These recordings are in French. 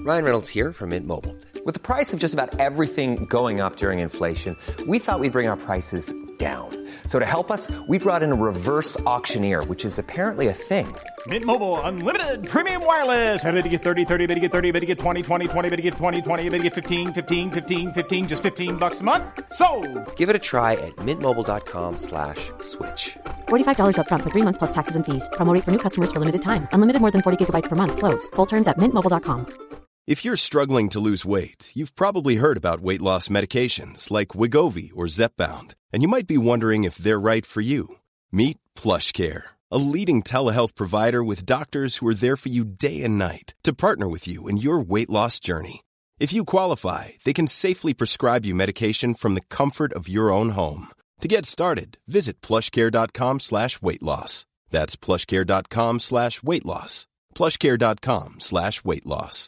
Ryan Reynolds here from Mint Mobile. With the price of just about everything going up during inflation, we thought we'd bring our prices down. So to help us, we brought in a reverse auctioneer, which is apparently a thing. Mint Mobile Unlimited Premium Wireless. How to get 30, 30, bit to get 30, bit to get 20, 20, 20, bit to get 20, 20, bit to get 15, 15, 15, 15, just $15 a month? Sold! Give it a try at mintmobile.com/switch. $45 up front for 3 months plus taxes and fees. Promo rate for new customers for limited time. Unlimited more than 40 gigabytes per month. Slows full terms at mintmobile.com. If you're struggling to lose weight, you've probably heard about weight loss medications like Wegovy or Zepbound, and you might be wondering if they're right for you. Meet PlushCare, a leading telehealth provider with doctors who are there for you day and night to partner with you in your weight loss journey. If you qualify, they can safely prescribe you medication from the comfort of your own home. To get started, visit plushcare.com/weightloss. That's plushcare.com/weightloss. plushcare.com/weightloss.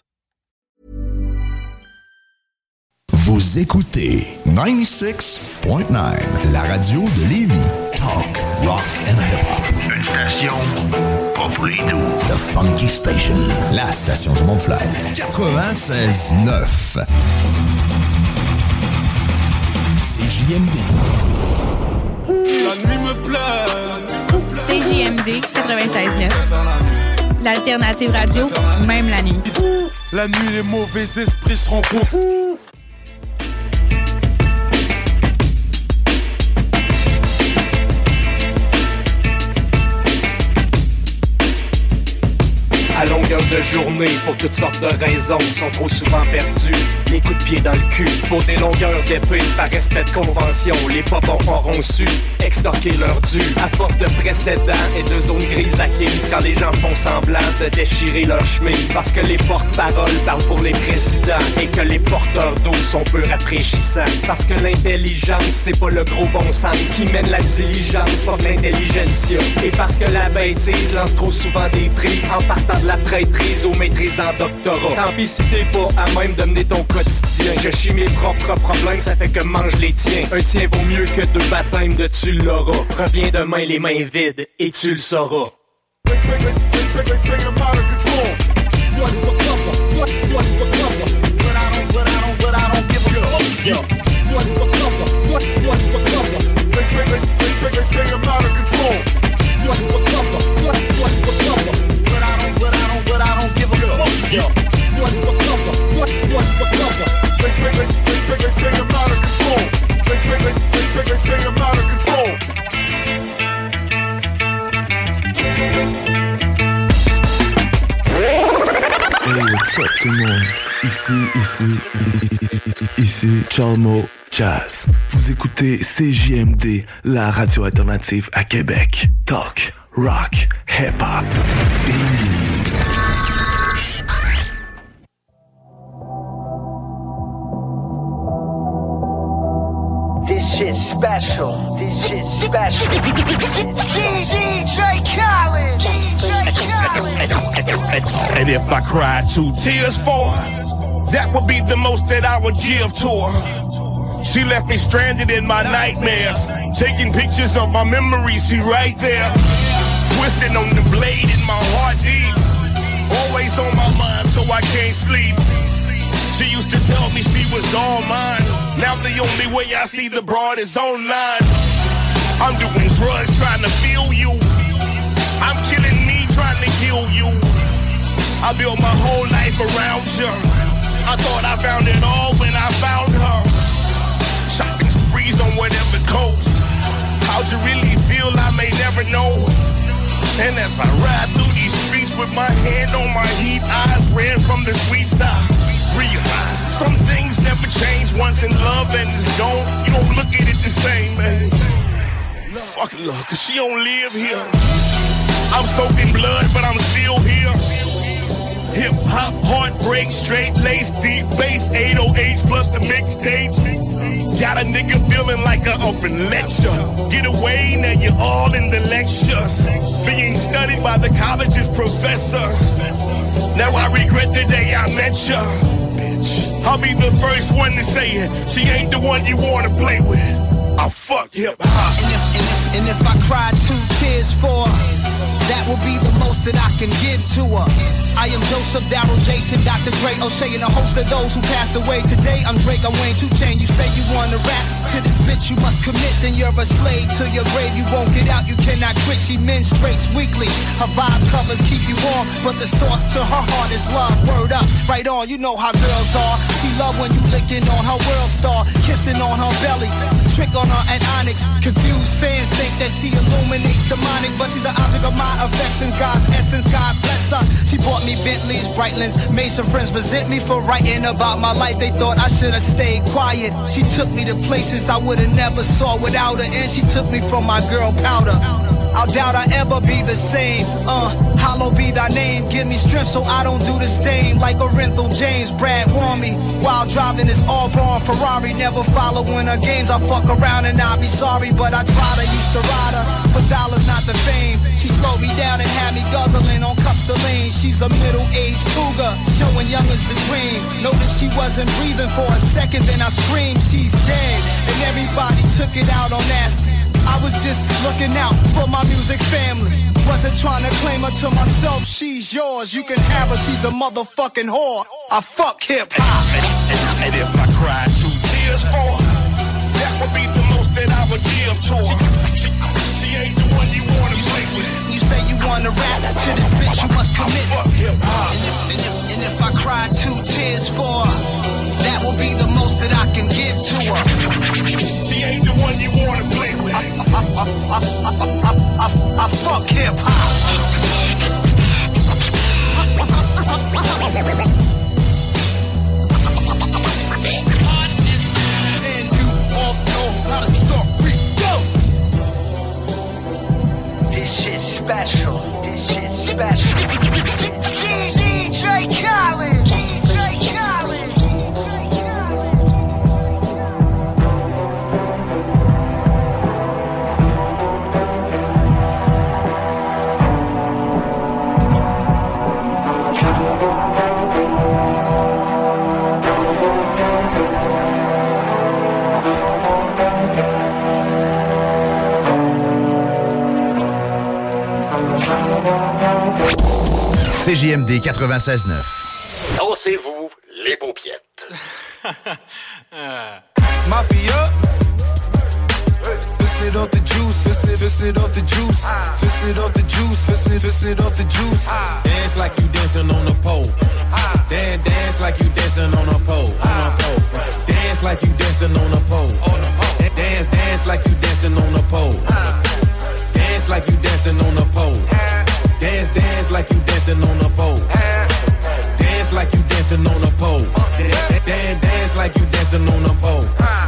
Vous écoutez 96.9, la radio de Lévis. Talk, rock and hip-hop. Une station pas pour les doux. The Funky Station, la station du Mont-Flair. 96.9. CJMD. La nuit me plaît. CJMD 96.9. L'alternative radio, même la nuit. La nuit, les mauvais esprits se rencontrent. À longueur de journée, pour toutes sortes de raisons, sont trop souvent perdus. Les coups de pied dans le cul, pour des longueurs d'épée, par respect de convention, les popons auront su extorquer leur dû. À force de précédents et de zones grises acquises, quand les gens font semblant de déchirer leur chemise. Parce que les porte-paroles parlent pour les présidents et que les porteurs d'eau sont peu rafraîchissants. Parce que l'intelligence, c'est pas le gros bon sens qui mène la diligence, pas de l'intelligentsia. Et parce que la bêtise lance trop souvent des prix en partant de la prêtrise aux maîtrises en doctorat. Tant pis si t'es pas à même de mener ton quotidien. Je chie mes propres problèmes, ça fait que mange les tiens. Un tien vaut mieux que 2 baptêmes de tu l'auras. Reviens demain les mains vides et tu le sauras. Hey, what's up tout le monde? Ici Chalmo Jazz. Vous écoutez CJMD, la radio alternative à Québec. Talk, rock, hip-hop. This shit's special. This shit's special. DJ Khaled. And if I cried 2 tears for her, that would be the most that I would give to her. She left me stranded in my nightmares, taking pictures of my memories, see right there. Twisting on the blade in my heart deep, always on my mind so I can't sleep. She used to tell me she was all mine. Now the only way I see the broad is online. I'm doing drugs trying to feel you. I'm killing me trying to kill you. I built my whole life around you. I thought I found it all when I found her. Shopping sprees on whatever coast. How'd you really feel? I may never know. And as I ride through these streets with my hand on my heat, eyes red from the sweet side. Realize some things never change once in love and it's gone. You don't look at it the same, man. Fuck love, cause she don't live here. I'm soaking blood, but I'm still here. Hip hop, heartbreak, straight lace, deep bass, 808s plus the mixtapes. Got a nigga feeling like an open lecture. Get away, now you're all in the lectures. Being studied by the college's professors. Now I regret the day I met ya. Bitch, I'll be the first one to say it. She ain't the one you wanna play with. I fuck hip-hop. And if I cried 2 tears for her, that will be the most that I can give to her. I am Joseph, Darryl, Jason, Dr. Dre, O'Shea, and a host of those who passed away. Today I'm Drake, I'm Wayne, 2 Chainz. You say you wanna rap to this bitch, you must commit. Then you're a slave to your grave. You won't get out, you cannot quit. She menstruates weekly. Her vibe covers keep you warm, but the source to her heart is love. Word up, right on. You know how girls are. She love when you licking on her world star, kissing on her belly, trick on her and onyx. Confused fans think that she illuminates demonic, but she's the object of my affections. God's essence, God bless her. She bought me Bentleys, Breitlands, made some friends resent me for writing about my life. They thought I should have stayed quiet. She took me to places I would have never saw without her, and she took me from my girl Powder. I doubt I ever be the same. Hollow be thy name. Give me strength so I don't do the stain. Like Orenthal James, Brad warned me. While driving this all-born Ferrari, never following her games. I fuck around and I'll be sorry, but I tried. I used to ride her for dollars, not the fame. She slowed me down and had me guzzling on cups of lean. She's a middle-aged cougar, showing young as the dream. Noticed she wasn't breathing for a second, then I screamed, she's dead. And everybody took it out on Nasty. I was just looking out for my music family. Wasn't trying to claim her to myself. She's yours, you can have her. She's a motherfucking whore. I fuck hip-hop. And if I cried 2 tears for her, that would be the most that I would give to her. She ain't the one you wanna play with. You say you wanna rap to this bitch, you must commit. I fuck hip-hop. And if I cried 2 tears for her, that will be the most that I can give to her. She ain't the one you wanna play with. I fuck hip-hop. And you all know how the story go. This shit's special. This shit's special. DJ Khaled. DJ Khaled. CJMD 96.9. Dansez-vous les paupiètes. Mafia. Twist it off the juice, twist it off the juice, twist it off the juice, twist it off the juice. Dance like you dancing on a pole. Dance like you dancing on a pole. Dance like you dancing on a pole. Dance like you dancing on a pole. Dance like you dancing on a pole. Dance like you dancing on a pole. Dance like you dancing on a pole. Dance like you dancing on a pole.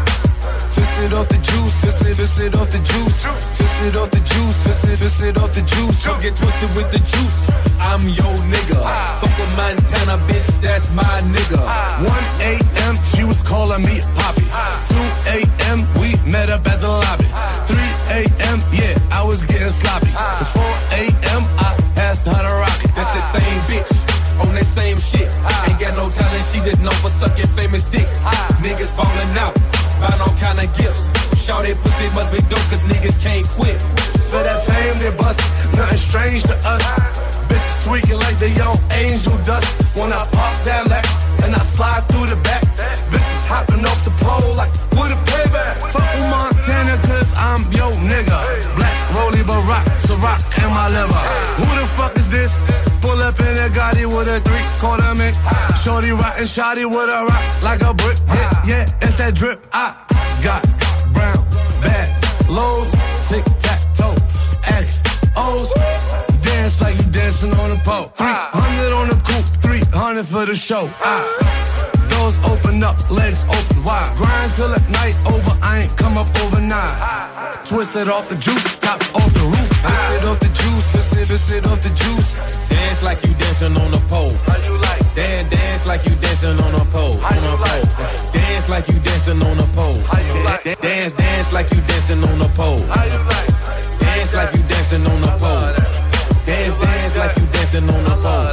Twist it off the juice, twist it off the juice, twist it off the juice, twist it off the juice. Come get twisted with the juice. I'm your nigga. Fuck with Montana, bitch, that's my nigga. 1 a.m. she was calling me Poppy. 2 a.m. we met up at the lobby. 3 a.m. yeah, I was getting sloppy. 4 a.m. I asked her to rock it. That's the same bitch on that same shit. Ain't got no talent, she just known for sucking famous dicks. Niggas ballin' out, buying all kind of gifts. Shout that pussy must be dope, cause niggas can't quit. For that fame they bust, nothing strange to us. Bitches tweaking like they on angel dust. When I pop that left and I slide through the back, bitches hopping off the pole like with a payback. Fuck with Montana cause I'm yo nigga. Black Rolly Barack, Ciroc in my liver. Who the fuck is this? Pull up in a Gotti with a 3/4 mink. Shorty rockin' shotty with a rock like a brick. Yeah, it's that drip. I got brown bags, lows, tic-tac-toe, X-O's. Dance like you dancing on a pole. 300 on the coupe, 300 for the show. Doors open up, legs open wide. Grind till the night over, I ain't come up overnight. Twisted off the juice, top off the roof. Twist it off the juice, twist it off the juice. Dance like you dancing on a pole. How you like? Dance like you dancing on a pole. How you like? Dance like you dancing on a pole. How you like? Dance like you dancing on a pole. How you like? Dance like you dancing on a pole. Dance like you dancing on a pole.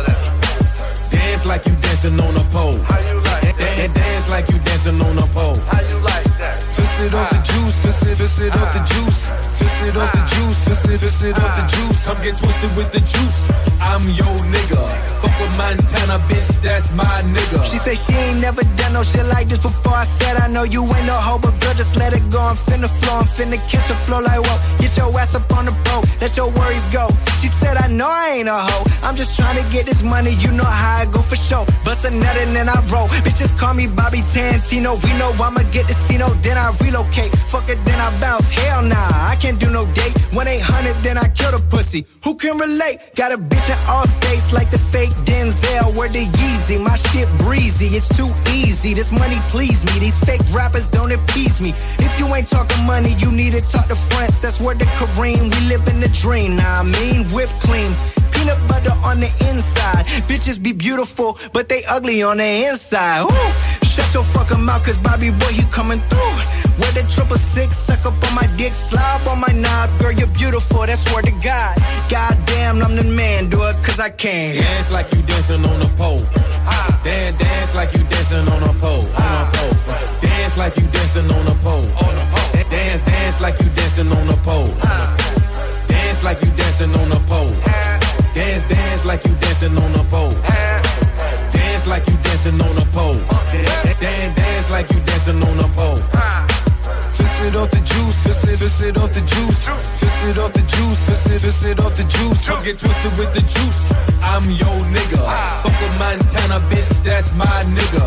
Dance like you dancing on a pole. How you like? Dance like you dancing on a pole. How you like that? Twist it off the juice, twist twisted up the juice. Twisted up the juice, twisted up the juice. Come get twisted with the juice. I'm your nigga. Fuck with Montana, bitch, that's my nigga. She say she ain't never done no shit like this before. I said I know you ain't no hoe, but girl, just let it go. I'm finna flow, I'm finna catch a flow like whoa. Get your ass up on the boat, let your worries go. She said I know I ain't a hoe, I'm just trying to get this money, you know how I go for sure. Bust a nut and then I roll, bitches call me Bobby Tarantino. We know I'ma get the Cino, then I relocate. Fuck it, then I bounce, hell nah, I can't do no date. 1-800, then I kill the pussy. Who can relate? Got a bitch in all states like the fake Denzel. Word to Yeezy, my shit breezy, it's too easy. This money please me, these fake rappers don't appease me. If you ain't talking money, you need to talk to France. That's word to Kareem, we live in the dream. Nah, I mean, whipped cream, peanut butter on the inside. Bitches be beautiful, but they ugly on the inside. Ooh, shut your fucking mouth, cause Bobby boy, you coming through. With the 666, suck up on my dick, slob on my knob. Girl, you're beautiful, that's word to God. Goddamn, I'm the man, do it cause I can. Dance like you dancing on a pole. Dance like you dancing on a pole. Dance like you dancing on a pole. Dance like you dancing on a pole. Dance like you dancing on a pole. Dance like you dancing on a pole. Dance like you dancing on a pole. Dance like you dancing on a pole. Twisted up the juice, twisted up the juice. Twisted up the juice, twisted up the juice. Come get twisted with the juice. I'm your nigga. Fuck with Montana, bitch, that's my nigga.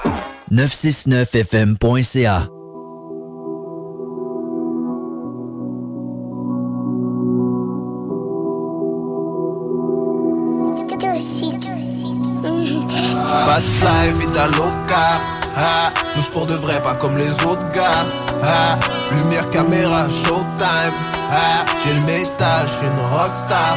969fm.ca. Fast life, vida loca. Tous pour de vrai, pas comme les autres gars. Lumière, caméra, showtime. J'ai le métal, j'suis une rockstar.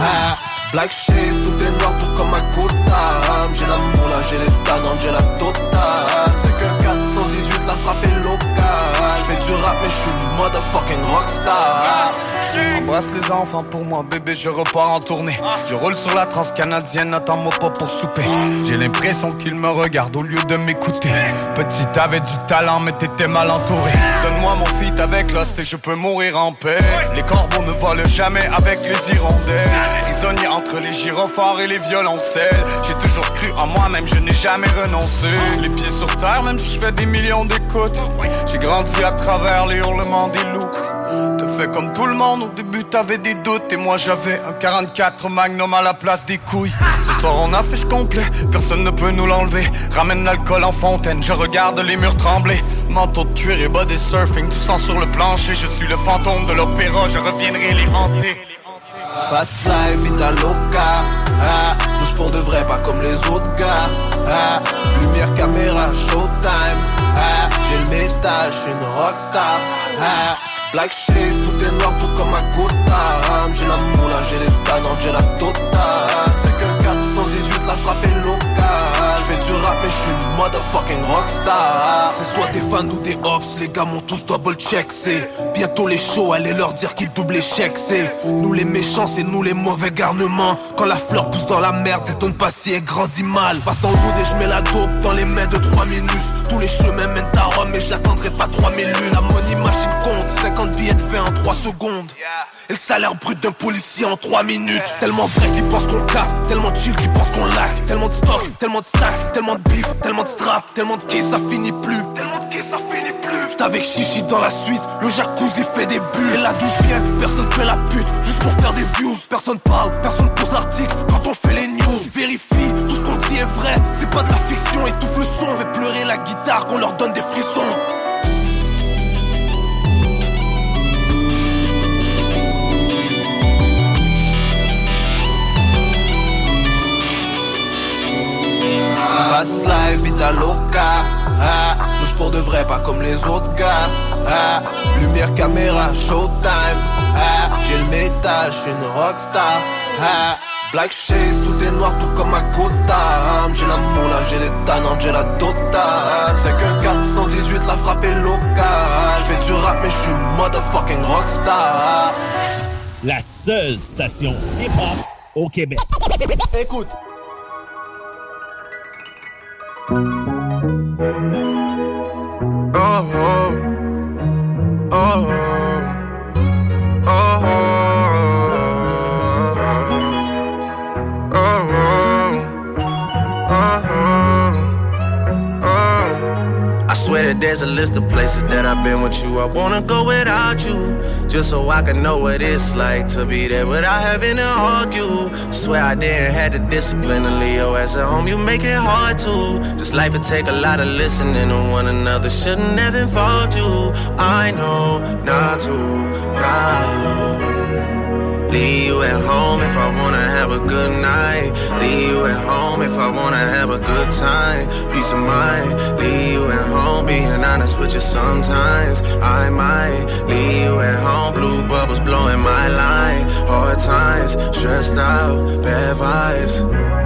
Black shades, tout est noir, tout comme un quota. J'ai l'amour là, j'ai les talents, j'ai la totale. C'est que 418, la frappe est locale. J'fais du rap mais j'suis une motherfucking rockstar. Embrasse les enfants pour moi, bébé, je repars en tournée. Je roule sur la transcanadienne, attends-moi pas pour souper. J'ai l'impression qu'ils me regardent au lieu de m'écouter. Petit, t'avais du talent, mais t'étais mal entouré. Donne-moi mon feat avec Lost et je peux mourir en paix. Les corbeaux ne volent jamais avec les hirondelles. Prisonnier entre les gyrophares et les violoncelles. J'ai toujours cru en moi-même, je n'ai jamais renoncé. Les pieds sur terre, même si je fais des millions d'écoutes. J'ai grandi à travers les hurlements des loups. T'as fait comme tout le monde, au début t'avais des doutes. Et moi j'avais un 44 Magnum à la place des couilles. Ce soir on affiche complet, personne ne peut nous l'enlever. Ramène l'alcool en fontaine, je regarde les murs trembler. Manteau de cuir et body surfing, tout sang sur le plancher. Je suis le fantôme de l'opéra, je reviendrai les hanter. Fast life, vida loca. Tous pour de vrai, pas comme les autres gars. Lumière, caméra, showtime. J'ai le métal, j'suis une rockstar. Black shades, tout est noir, tout comme un quota. J'ai l'amour là, j'ai les talents, j'ai la totale. C'est que 418, la frappe est locale. J'fais du rap et j'suis une motherfucking rockstar. C'est soit des fans ou des ops, les gars m'ont tous double check. C'est bientôt les shows, allez leur dire qu'ils doublent les chèques. C'est nous les méchants, c'est nous les mauvais garnements. Quand la fleur pousse dans la merde, t'étonnes pas si elle grandit mal. J'passe dans le road et j'mets la dope dans les mains de 3 minutes. Tous les chemins mènent à Rome et j'attendrai pas 3000 lunes. La money machine compte, 50 billets de fait en 3 secondes. Et le salaire brut d'un policier en 3 minutes. Tellement vrai qu'ils pensent qu'on capte, tellement chill qu'ils pensent qu'on lac. Tellement de stock, tellement de stack, tellement de beef, tellement de strap, tellement de caisse, ça finit plus. J'suis avec Chichi dans la suite, le jacuzzi fait des bulles. Et la douche vient, personne fait la pute, juste pour faire des views. Personne parle, personne pose l'article quand on fait les news. Vérifie, tout ce qu'on dit est vrai, c'est pas de la fiction. Étouffe le son, fait pleurer la guitare, qu'on leur donne des frissons. Fast life, vida loca. Tous pour de vrai, pas comme les autres gars. Lumière, caméra, showtime. J'ai le métal, j'suis une rockstar. Black shades, tout est noir, tout comme un quota. J'ai l'amour là, j'ai les talents, j'ai la totale. C'est que 418, la frappe est locale. J'fais du rap mais j'suis une motherfucking rockstar. La seule station hip-hop au Québec. Écoute. Oh, oh, oh, oh. I swear that there's a list of places that I've been with you. I wanna go without you, just so I can know what it's like to be there without having to argue. I swear I didn't have the discipline to leave your ass at home. You make it hard to. This life would take a lot of listening to one another. Shouldn't have involved you. I know not to. Now. Leave you at home if I wanna have a good night. Leave you at home if I wanna have a good time. Peace of mind. Leave you at home, being honest with you sometimes. I might leave you at home, blue bubbles blowing my line. Hard times, stressed out, bad vibes.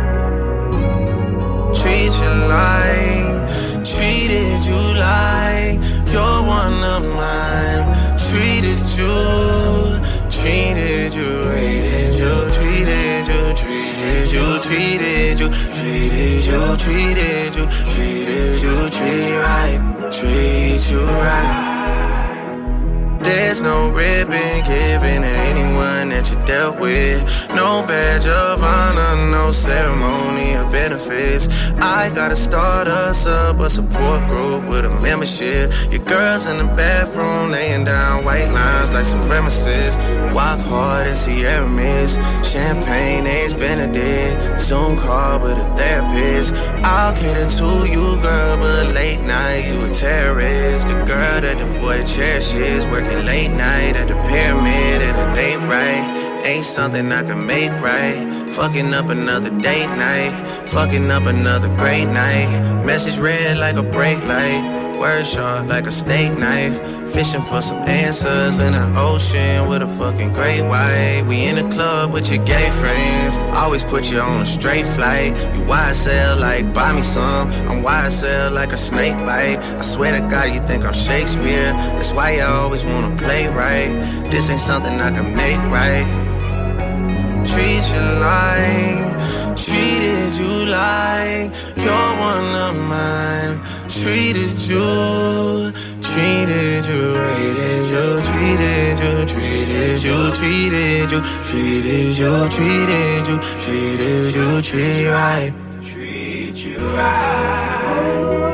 Treat you like, treated you like you're one of mine. Treated you, treated you, treated you, treated you, treated you, treated you, treated you, treated you, treated you, treat you right. There's no ribbon given to anyone that you dealt with. No badge of honor, no ceremony or benefits. I gotta start us up a support group with a membership. Your girls in the bathroom laying down white lines like supremacists. Walk hard and Sierra Mist. Champagne, Ace Benedict. Zoom call with a therapist. I'll cater to you, girl, but late night you a terrorist. The girl that the boy cherishes, working late night at the pyramid and it ain't right. Ain't something I can make right. Fucking up another date night. Fucking up another great night. Message red like a brake light. Word sharp like a steak knife. Fishing for some answers in an ocean with a fucking great white. We in the club with your gay friends. Always put you on a straight flight. You YSL like buy me some. I'm YSL like a snake bite. I swear to God you think I'm Shakespeare. That's why you always wanna play right. This ain't something I can make right. Treat you like, treated you like you're one of mine. Treated you, treated you, treated you, treated you, treated you, treated you, treated you, treated you, treated you, treat right, treat you right.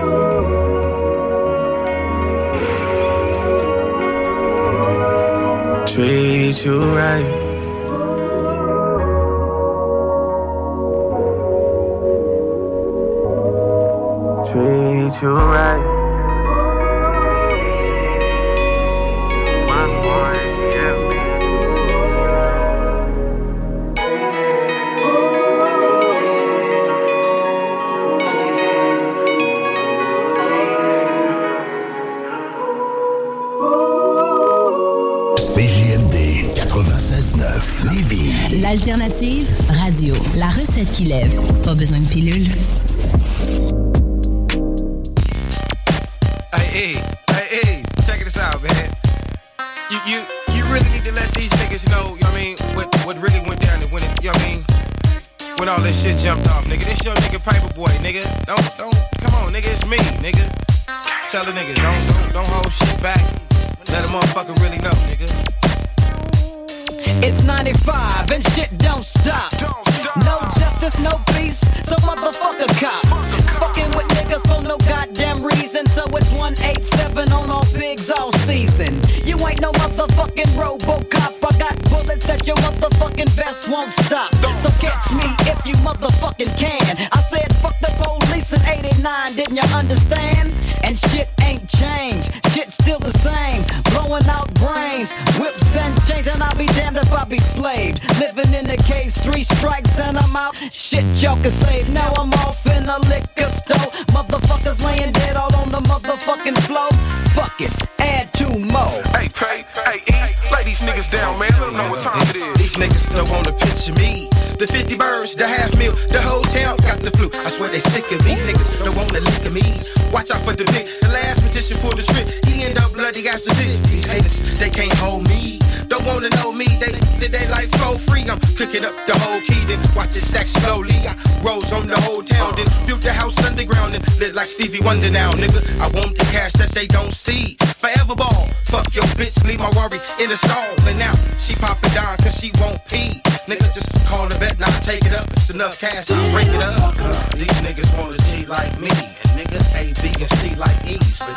Treat you right. Treat you right. My boys, yeah, CJMD 96.9 Lévis. L'alternative radio. La recette qui lève. Pas besoin de pilule. Hey, check this out, man. You really need to let these niggas know, you know what I mean, what really went down and when it, you know what I mean, when all this shit jumped off, nigga. This your nigga Piper Boy, nigga. Don't, come on, nigga, it's me, nigga. Tell the niggas, don't hold shit back. Let a motherfucker really know, nigga. It's 95 and shit don't stop. No justice, no peace, so motherfucker cop. Fucking with niggas for no goddamn reason, so it's 187 on all pigs all season. You ain't no motherfucking RoboCop. I got bullets that your motherfucking vest won't stop. So catch me if you motherfucking can. I said fuck the police in 89, didn't you understand? And shit ain't changed, shit still the same. Blowing out brains, whips and chains, and I'll be damned if I be slaved. Living in the case, 3 strikes and I'm out. Shit y'all can save, now I'm off in a liquor store. Motherfuckers laying dead all on the motherfucking floor. Fuck it, add 2 more. Hey, pay, hey, eat, lay these niggas down, man. I don't know what time it is. These niggas don't wanna picture me. The 50 birds, the half meal, the whole town got the flu. I swear they sick of me. Niggas don't wanna lick of me. Watch out for the dick. The last magician pulled the script. He end up bloody ass a dick. These haters, they can't hold me. Don't wanna know me. They like flow free. I'm cooking up the whole key. Then watch it stack slowly. I rose on the whole town. Then built the house underground and lit like Stevie Wonder now, nigga. I want the cash that they don't see. Forever ball. Fuck your bitch, leave my worry in the stall. And now she poppin' down cause she won't pee. Nigga, just call the bet, now take it up. It's enough cash, I'll break it up. These niggas wanna G like me. And niggas A, B, and C like E's. But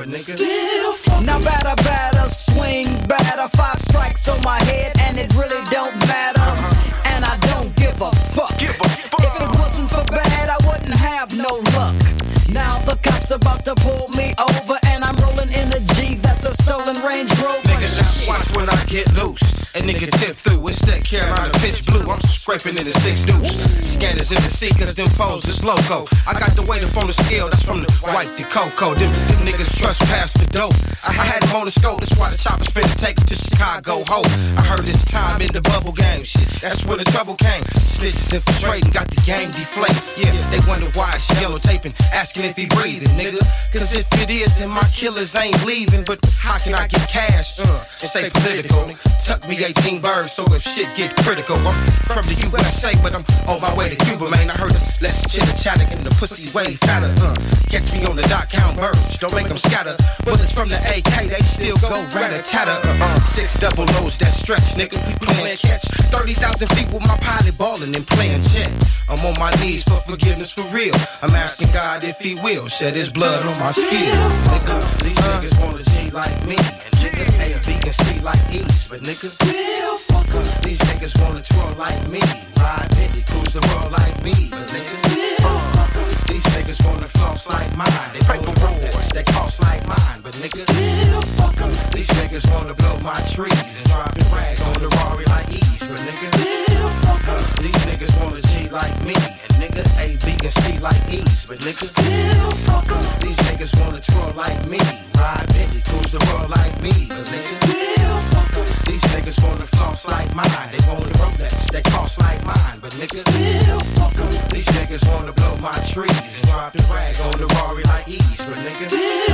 but nigga. Now batter, swing batter. 5 strikes on my head and it really don't matter. And I don't give a fuck. If it wasn't for bad, I wouldn't have no luck. Now the cops about to pull me over and I'm rolling in a G that's a stolen Range Rover. Nigga, now watch when I get loose. A nigga tip through, it's that Carolina pitch blue. I'm scraping in the 6 deuce. Scanners in the seekers, them foes is loco. I got the weight up on the scale, that's from the white to cocoa. Them niggas trespass for dope. I had him on the scope, that's why the choppers finna take him to Chicago, ho. I heard this time in the bubble game shit, that's when the trouble came. Snitches infiltrating, got the game deflated. Yeah, they wonder why it's yellow taping, asking if he breathing, nigga. Cause if it is, then my killers ain't leaving. But how can I get cash and stay political? Tuck me 18 birds, so if shit get critical, I'm from the USA, but I'm on my way to Cuba, man. I heard it, let's chitter-chatter and the pussy way fatter. Catch me on the dot count birds, don't make them scatter. Bullets from the AK, they still go rat-a-tatter. 6 double O's, that stretch, nigga, we playing catch. 30,000 feet with my pilot ballin' and playing check. I'm on my knees for forgiveness for real. I'm asking God if he will shed his blood on my skin. Nigga, these niggas want a G like me. A and B can see like E's, but niggas these niggas wanna twirl like me. Ride Bentley, cruise the world like me, but niggas these niggas wanna floss like mine. They paper roads, they cost like mine, but niggas these niggas wanna blow my trees and drop and rag on the Rari like E's, but niggas these niggas wanna G like me. And nigga, A, B and C like E's, but niggas these niggas wanna twirl like me. Ride Bentley, cruise the world like me, but niggas these niggas wanna floss like mine. They wanna Rolex, they cost like mine, but niggas these niggas wanna blow my trees and drop the rag on the Rari like E's, but niggas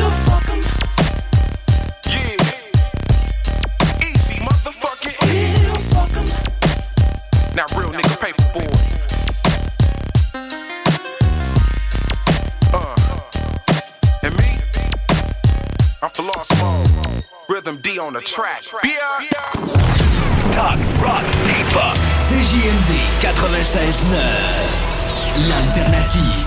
yeah, easy motherfucking now real nigga paper boy. And me, I'm for lost mode. Rhythm D on the track. Talk, rock, hip-hop. CJMD 96.9. L'alternative.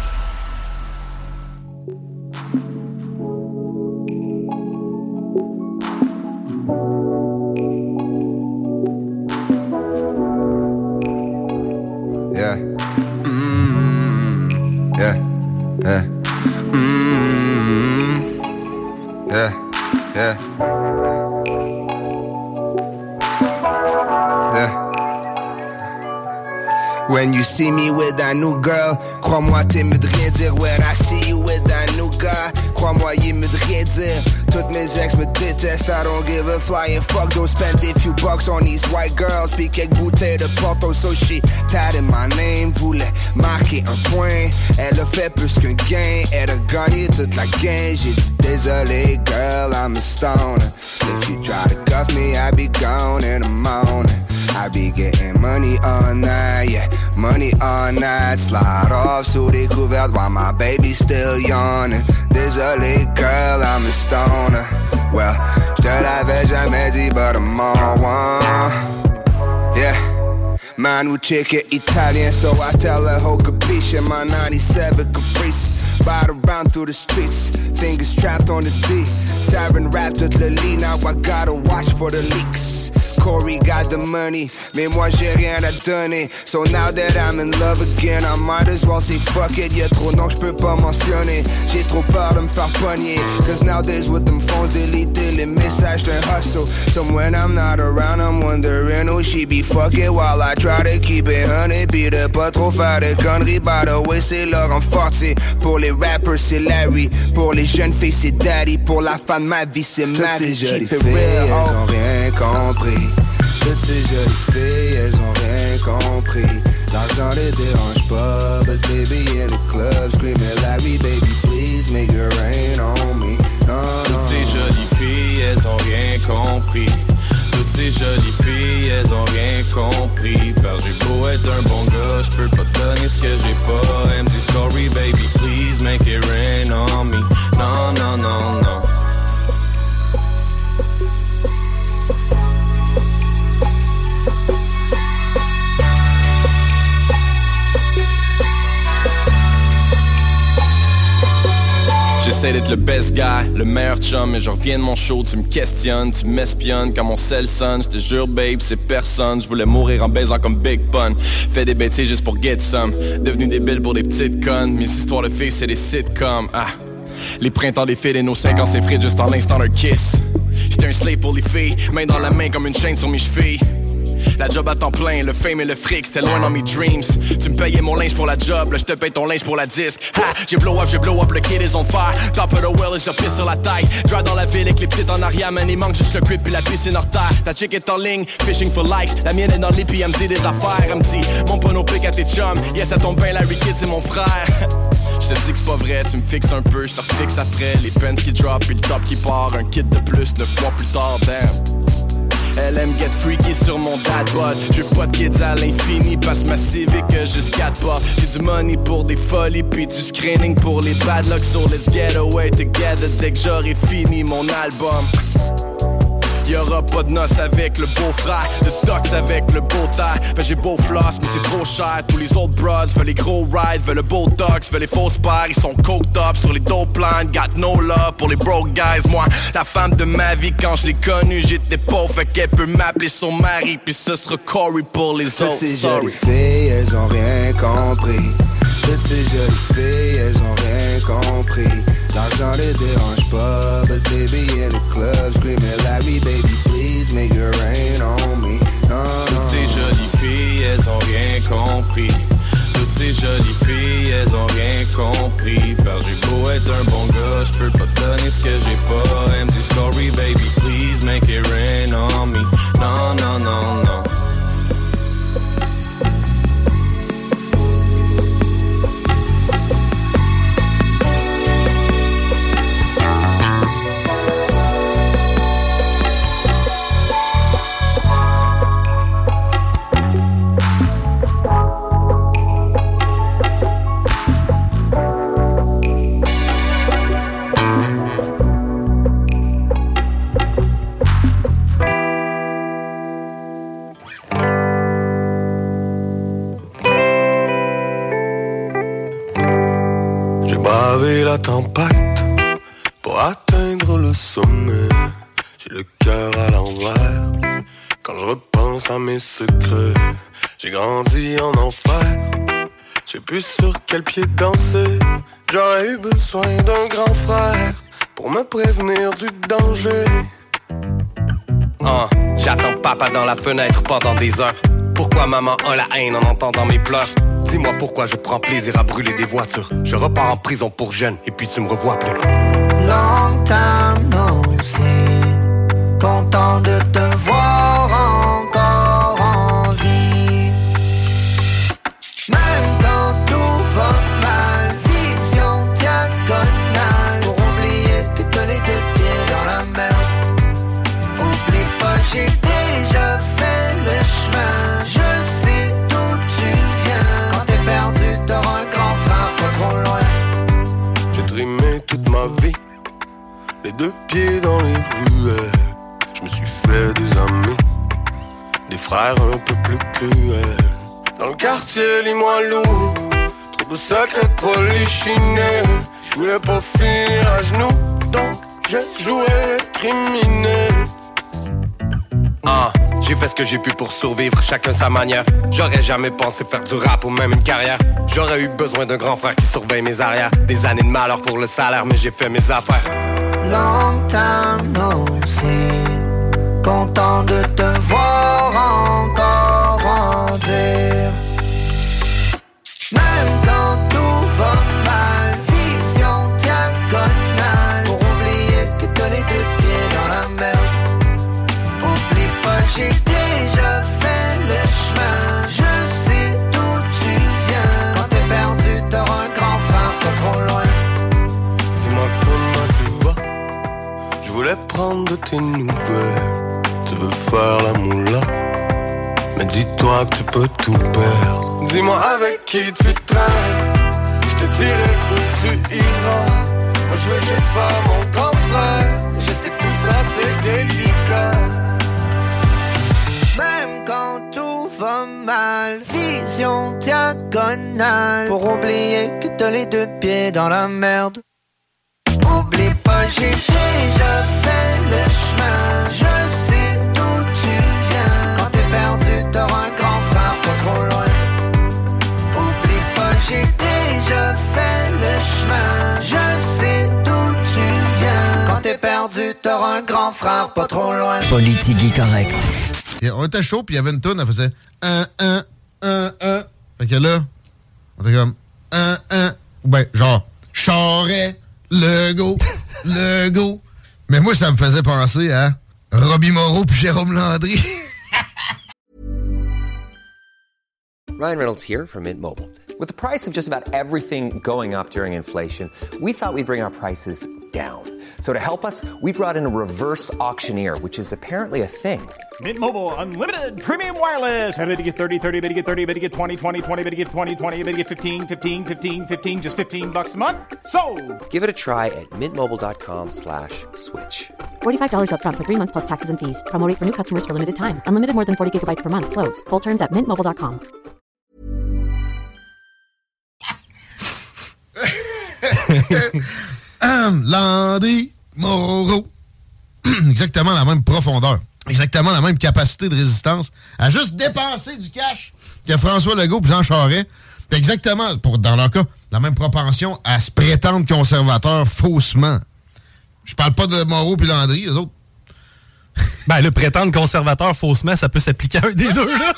Yeah. Yeah. Yeah. Yeah. Yeah. Yeah. When you see me with a new girl, crois-moi t'es mieux de rien dire. When I see you with a new guy, crois-moi il est mieux de rien dire. Toutes mes ex me détestent, I don't give a flying fuck. Don't spend a few bucks on these white girls. Puis quelques bouteilles de Porto, so she tatted my name. Voulait marquer un point, elle a fait plus qu'un gain. Elle a gagné toute la game. J'ai dit désolé girl, I'm a stoner. If you try to cuff me, I be gone in the morning. I be getting money all night, yeah, money all night. Slide off sous les couvertes while my baby's still yawning. Désolé girl, I'm a stoner. Well, j'te l'avais jamais dit, but I'm on one. Yeah, man who chick it Italian, so I tell her whole capiche in my 97 Caprice. Ride around through the streets, fingers trapped on the D. Siren rap toute le lit, now I gotta watch for the leaks. Corey got the money, mais moi j'ai rien à donner. So now that I'm in love again, I might as well say fuck it. Y'a trop non j'peux pas mentionner, j'ai trop peur de me faire pogner. Cause nowadays with them phones, déliter les messages d'un hustle. So when I'm not around, I'm wondering who she be fucking while I try to keep it honey. Pis de pas trop faire de conneries, by the way c'est Laurent Fortier. Pour les rappers c'est Larry, pour les jeunes filles c'est Daddy. Pour la fin de ma vie c'est Maddie. Keep it real, elles ont rien compris. Toutes ces jolies filles, elles ont rien compris. L'argent les dérange pas, but baby in the club screaming Larry, baby please make it rain on me. No, toutes ces jolies filles, elles ont rien compris. Toutes ces jolies filles, elles ont rien compris. Parce que j'ai beau être un bon gars, j'peux pas donner ce que j'ai pas. Empty story, baby please make it rain on me. Non, non, non, non. J'essaie d'être le best guy, le meilleur chum, mais je reviens de mon show, tu me questionnes, tu m'espionnes quand mon sel sonne. Je te jure babe, c'est personne, je voulais mourir en baisant comme Big Pun. Fais des bêtises juste pour get some, devenu débile pour des petites connes. Mes histoires de filles c'est des sitcoms, ah. Les printemps des filles et nos 5 ans c'est frit juste en l'instant d'un kiss. J'étais un slave pour les filles, main dans la main comme une chaîne sur mes chevilles. La job à temps plein, le fame et le fric, c'était loin dans mes dreams. Tu me payais mon linge pour la job, là je te paye ton linge pour la disque. Ha, j'ai blow up, le kid is on fire. Top of the world, je pisse sur la taille. Drive dans la ville avec les petites en arrière, man, il manque juste le grip puis la piscine hors terre. Ta chick est en ligne, fishing for likes. La mienne est dans le lit puis elle me dit des affaires. Elle me dit, mon pono pic à tes chums. Yes, ça tombe bien, Larry Kidd, c'est mon frère. Je te dis que c'est pas vrai, tu me fixes un peu, je te refixe après. Les pens qui drop puis le top qui part. Un kit de plus, 9 mois plus tard, damn. Elle aime get freaky sur mon dad bod. Je veux pas de kids à l'infini, passe ma civic que je scatte pas. J'ai du money pour des folies, puis du screening pour les bad luck. So let's get away together dès que j'aurai fini mon album. Y'aura pas de noces avec le beau-frère, de tox avec le beau-terre. Ben j'ai beau floss, mais c'est trop cher. Tous les autres broads veulent les gros rides, veulent le beau dox, veulent les fausses paires. Ils sont coked up sur les dope lines, got no love pour les broke guys. Moi, la femme de ma vie, quand je l'ai connue, j'étais pauvre, fait qu'elle peut m'appeler son mari. Puis ce sera Corey pour les autres, ces jolies filles, elles ont rien compris. Toutes ces jolies filles, elles ont rien compris. L'argent les dérange pas, but they be in the club screaming like me, baby, please make it rain on me. No, toutes ces jolies filles, elles ont rien compris. Toutes ces jolies filles, elles ont rien compris. Parce que j'ai beau être un bon gars, j'peux pas te donner ce que j'ai pas. Empty story, baby, please make it rain on me. Non, non, non, non. La tempête pour atteindre le sommet. J'ai le cœur à l'envers quand je repense à mes secrets. J'ai grandi en enfer, je sais plus sur quel pied danser. J'aurais eu besoin d'un grand frère pour me prévenir du danger. J'attends papa dans la fenêtre pendant des heures. Pourquoi maman a la haine en entendant mes pleurs? Dis-moi pourquoi je prends plaisir à brûler des voitures. Je repars en prison pour jeune et puis tu me revois plus. Long time no see. Content de te voir encore en vie. Même quand tout va mal, vision diagonale. Pour oublier que t'as les deux pieds dans la merde. Oublie pas, j'ai déjà fait le chemin. Je sais d'où tu viens. Quand t'es perdu, t'auras un grand phare pas trop loin. J'ai trimé toute ma vie, les deux pieds dans les ruelles. Je me suis fait des amis, des frères un peu plus cruels. Dans le quartier, Limoilou, trop de secrets polichinelles. Je voulais pas finir à genoux, donc j'ai joué criminel. J'ai fait ce que j'ai pu pour survivre, chacun sa manière. J'aurais jamais pensé faire du rap ou même une carrière. J'aurais eu besoin d'un grand frère qui surveille mes arrières. Des années de malheur pour le salaire, mais j'ai fait mes affaires. Long time no see. Content de te voir encore grandir. Même quand tout va mal, vision diagonale. Pour oublier que t'as les deux pieds dans la merde. Oublie pas, j'ai déjà fait le chemin. Je sais d'où tu viens. Quand t'es perdu, t'auras un grand phare pas trop loin. Dis-moi comment tu vas, je voulais prendre de tes nouvelles. Tu veux faire la moula, mais dis-toi que tu peux tout perdre. Dis-moi avec qui tu traînes, je te dirai où tu iras. Moi je veux juste faire mon grand frère. Je sais que tout ça c'est délicat. Même quand tout va mal, vision diagonale. Pour oublier que t'as les deux pieds dans la merde. Oublie pas, j'ai déjà fait le chemin. Je sais d'où tu viens. Quand t'es perdu, t'auras un grand frère pas trop loin. Oublie pas, j'ai déjà fait le chemin. Je sais d'où tu viens. Quand t'es perdu, t'auras un grand frère pas trop loin. Politique correct. On était chaud, puis il y avait une toune, elle faisait Fait que là, on était comme ou ben, genre, Charest, Legault, Legault. Mais moi, ça me faisait penser à Robbie Moreau puis Jérôme Landry. Ryan Reynolds here from Mint Mobile. With the price of just about everything going up during inflation, we thought we'd bring our prices down. So to help us, we brought in a reverse auctioneer, which is apparently a thing. Mint Mobile Unlimited Premium Wireless. How to get 30, 30, bit to get 30, bit to get 20, 20, 20, bit to get 20, 20, bit to get 15, 15, 15, 15, just $15 a month? Sold! Give it a try at mintmobile.com/switch. $45 up front for 3 months plus taxes and fees. Promo rate for new customers for limited time. Unlimited more than 40 gigabytes per month. Slows full terms at mintmobile.com. Landry Moreau. Exactement la même profondeur. Exactement la même capacité de résistance à juste dépenser du cash que François Legault et Jean Charest. Puis exactement, dans leur cas, la même propension à se prétendre conservateurs faussement. Je parle pas de Moreau puis Landry, eux autres. Ben, le prétendre conservateur faussement, ça peut s'appliquer à un des deux, là.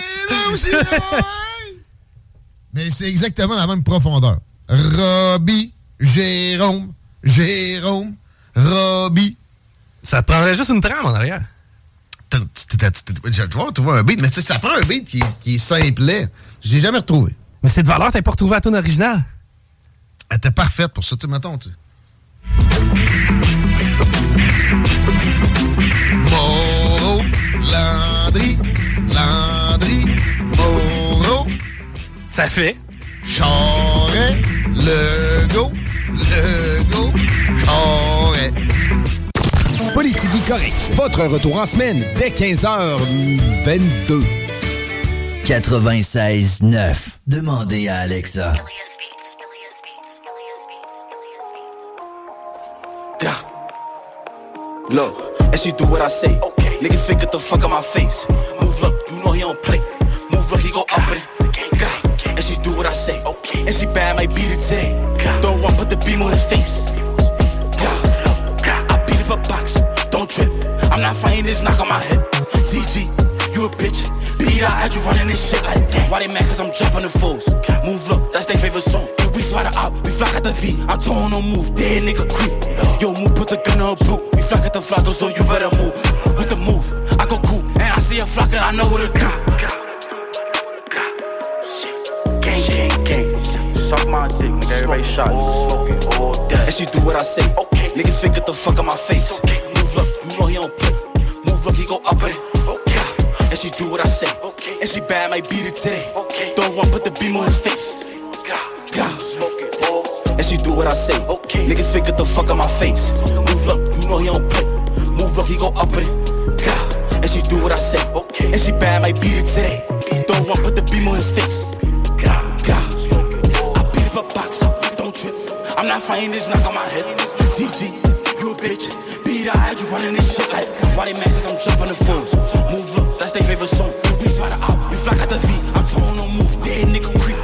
Mais c'est exactement la même profondeur. Robbie, Jérôme, Robbie. Ça te prendrait juste une trame en arrière. Tu vois un beat, mais ça prend un beat qui est simplet. Je l'ai jamais retrouvé. Mais cette valeur, t'as pas retrouvé à ton original. Elle était parfaite pour ça, tu sais, mettons, tu sais. Moreau, Landry, Moreau. Ça fait. Charest, Legault, Charest. Politique correct. Votre retour en semaine dès 15h22. 96.9. Demandez à Alexa. Yeah. Look, and she do what I say. Okay. Niggas fake get the fuck out my face. Move look, you know he don't play. Move look, he go up with it. Yeah. And she do what I say. Okay. And she bad, might beat it today. Yeah. Don't run, put the beam on his face. Yeah. I beat up a box, don't trip. I'm not fighting this knock on my head. TG, you a bitch. Beat out, had you running this shit like that. Why they mad? Cause I'm dropping the foes. Move look, that's their favorite song. And we slide it out, we flock at the V. I'm told no move, dead nigga creep. Yo, move, put the gun on boot. We flock at the flocko, so you better move. With the move, I go cool. And I see a flocker, I know what to do. Gang. Suck my dick, nigga, everybody shot. Smoking all day. And she do what I say. Okay. Niggas fake get the fuck out my face. Okay. Move look, you know he don't play. Move look, he go up with it. And she do what I say. Okay. And she bad, might beat it today. Okay. Don't want put the beam on his face. And she do what I say. Okay. Niggas fake get the fuck out my face. Move look, you know he don't play. Move look, he go up with it. And she do what I say. Okay. And she bad, might beat it today. Don't want put the beam on his face. I beat up a box, don't trip. I'm not fighting this knock on my head. TG, you a bitch. Beat out, had you running this shit like. Why they mad? Cause I'm jumping the fools. Move look, that's their favorite song. We slide it out, we flock at the V. I'm told no move, dead nigga creep.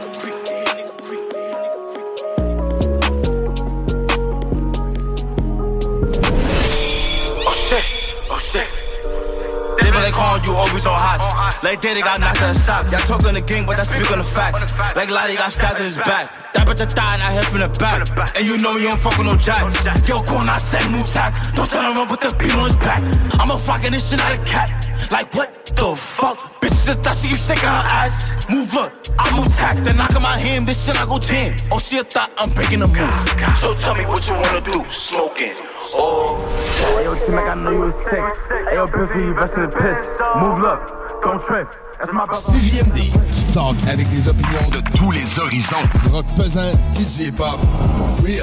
Oh shit. They been like calling you always on hot. Like they got knocked out of stock. Y'all talking the game, but that's speaking the facts. Like Lottie got stabbed in his back. That bitch a thigh and I hit from the back. And you know you don't fuck with no jacks. Yo, corner, I said move tack. Don't stand around with the beat on his back. I'm a fucking this shit out of cat. Like what the fuck? Bitches a thought she keep shaking her ass. Move look, I move tack. Then knock on my hand, this shit I go jam. Oh, she a thought I'm breaking the move. So tell me what you wanna do. Smoking. Oh. Hey, yo, T-Mac, I know you was sick. Hey, yo, Biffy, you rest in the piss. Move look, don't trip. CJMD, du talk avec des opinions de tous les horizons. Du rock pesant et du hip-hop. Real.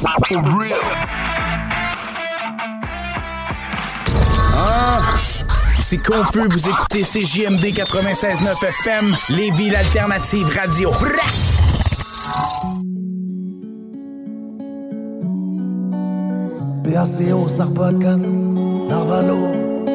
C'est confus, vous écoutez CJMD 96.9 FM, Lévis, l'alternative radio. PACO, Sarpacan, Narvalo.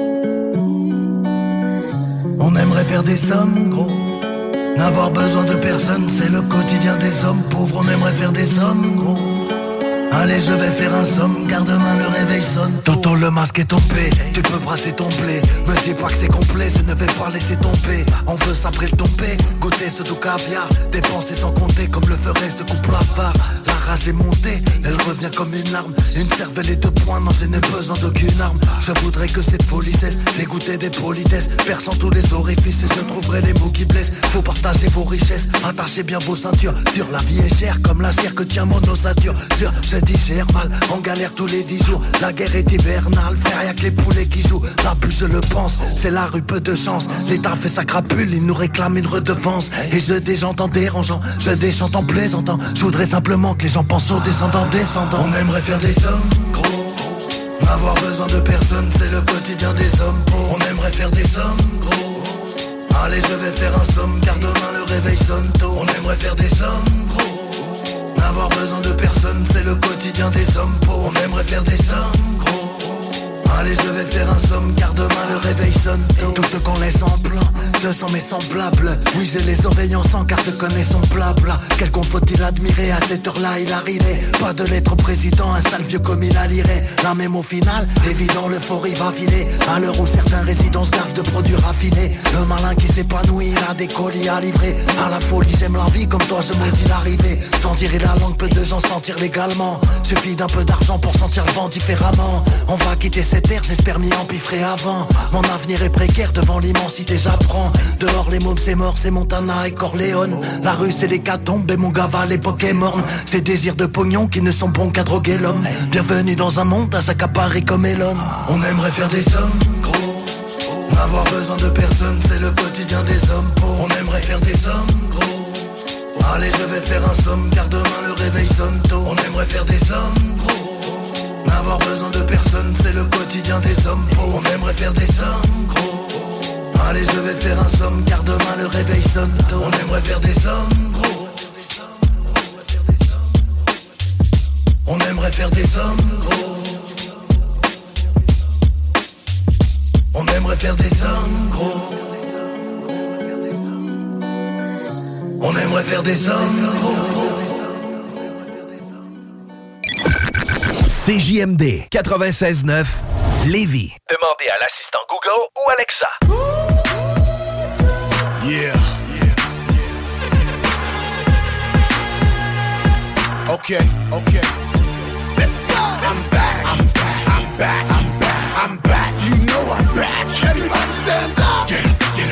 On aimerait faire des sommes, gros. N'avoir besoin de personne, c'est le quotidien des hommes pauvres. On aimerait faire des sommes, gros. Allez, je vais faire un somme, garde-main, le réveil sonne. Tonton, le masque est tombé, tu peux brasser ton blé. Me dis pas que c'est complet, je ne vais pas laisser tomber. On veut s'après le tomber, goûter ce doux caviar. Dépenser sans compter, comme le ferait ce couple avare. La rage est montée, elle revient comme une larme. Une cervelle et 2 poings, non, je n'ai besoin d'aucune arme. Je voudrais que cette folie cesse, dégoûter des politesses. Perçant tous les orifices et je trouverai les mots qui blessent. Faut partager vos richesses, attachez bien vos ceintures. Dur, la vie est chère, comme la chair que tient mon ossature. Sûr, je digère mal, on galère tous les 10 jours. La guerre est hivernale, frère, y'a que les poulets qui jouent. L'abus, je le pense, c'est la rue, peu de chance. L'État fait sa crapule, il nous réclame une redevance. Et je déchante en dérangeant, je déchante en plaisantant. Je voudrais simplement que les gens pensent aux descendants. On aimerait faire des sommes, gros. N'avoir besoin de personne, c'est le quotidien des hommes pauvres. On aimerait faire des sommes, gros. Allez, je vais faire un somme, car demain le réveil sonne tôt. On aimerait faire des sommes, gros. N'avoir besoin de personne, c'est le quotidien des hommes pauvres. On aimerait faire des sommes, gros. Allez, je vais faire un somme, car demain le réveil sonne tôt. Tout ce qu'on laisse en blanc, ce sont mes semblables. Oui, j'ai les oreilles en sang, car je connais son blabla. Quelqu'un faut-il admirer, à cette heure-là il arrivait. Pas de lettre au président, un sale vieux comme il a liré. La même au final, évident l'euphorie va filer. À l'heure où certains résidents se gavent de produits raffinés. Le malin qui s'épanouit, il a des colis à livrer. À la folie, j'aime la vie, comme toi je maudis l'arrivée. Sans tirer la langue, peu de gens sentir légalement. Suffit d'un peu d'argent pour sentir le vent différemment. On va quitter cette ère, j'espère m'y empiffrer avant. Mon avenir est précaire, devant l'immensité j'apprends. Dehors les mômes c'est mort, c'est Montana et Corleone. La rue c'est l'hécatombe et mon gava l'époque est morne. Ces désirs de pognon qui ne sont bons qu'à droguer l'homme. Bienvenue dans un monde à s'accaparer comme Elon. On aimerait faire des sommes, gros. N'avoir besoin de personne, c'est le quotidien des hommes pauvres. On aimerait faire des sommes, gros. Allez, je vais faire un somme, car demain le réveil sonne tôt. On aimerait faire des sommes, gros. N'avoir besoin de personne, c'est le quotidien des hommes pauvres. On aimerait faire des sommes, gros. Allez, je vais faire un somme, car demain le réveil sonne tôt. On aimerait faire des sommes, gros. On aimerait faire des sommes, gros. On aimerait faire des sommes, gros. On aimerait faire des sommes, gros. CJMD 96.9 Lévis. Demandez à l'assistant Google ou Alexa. Yeah. Okay. Let's go. I'm back. You know I'm back. Everybody stand up. Get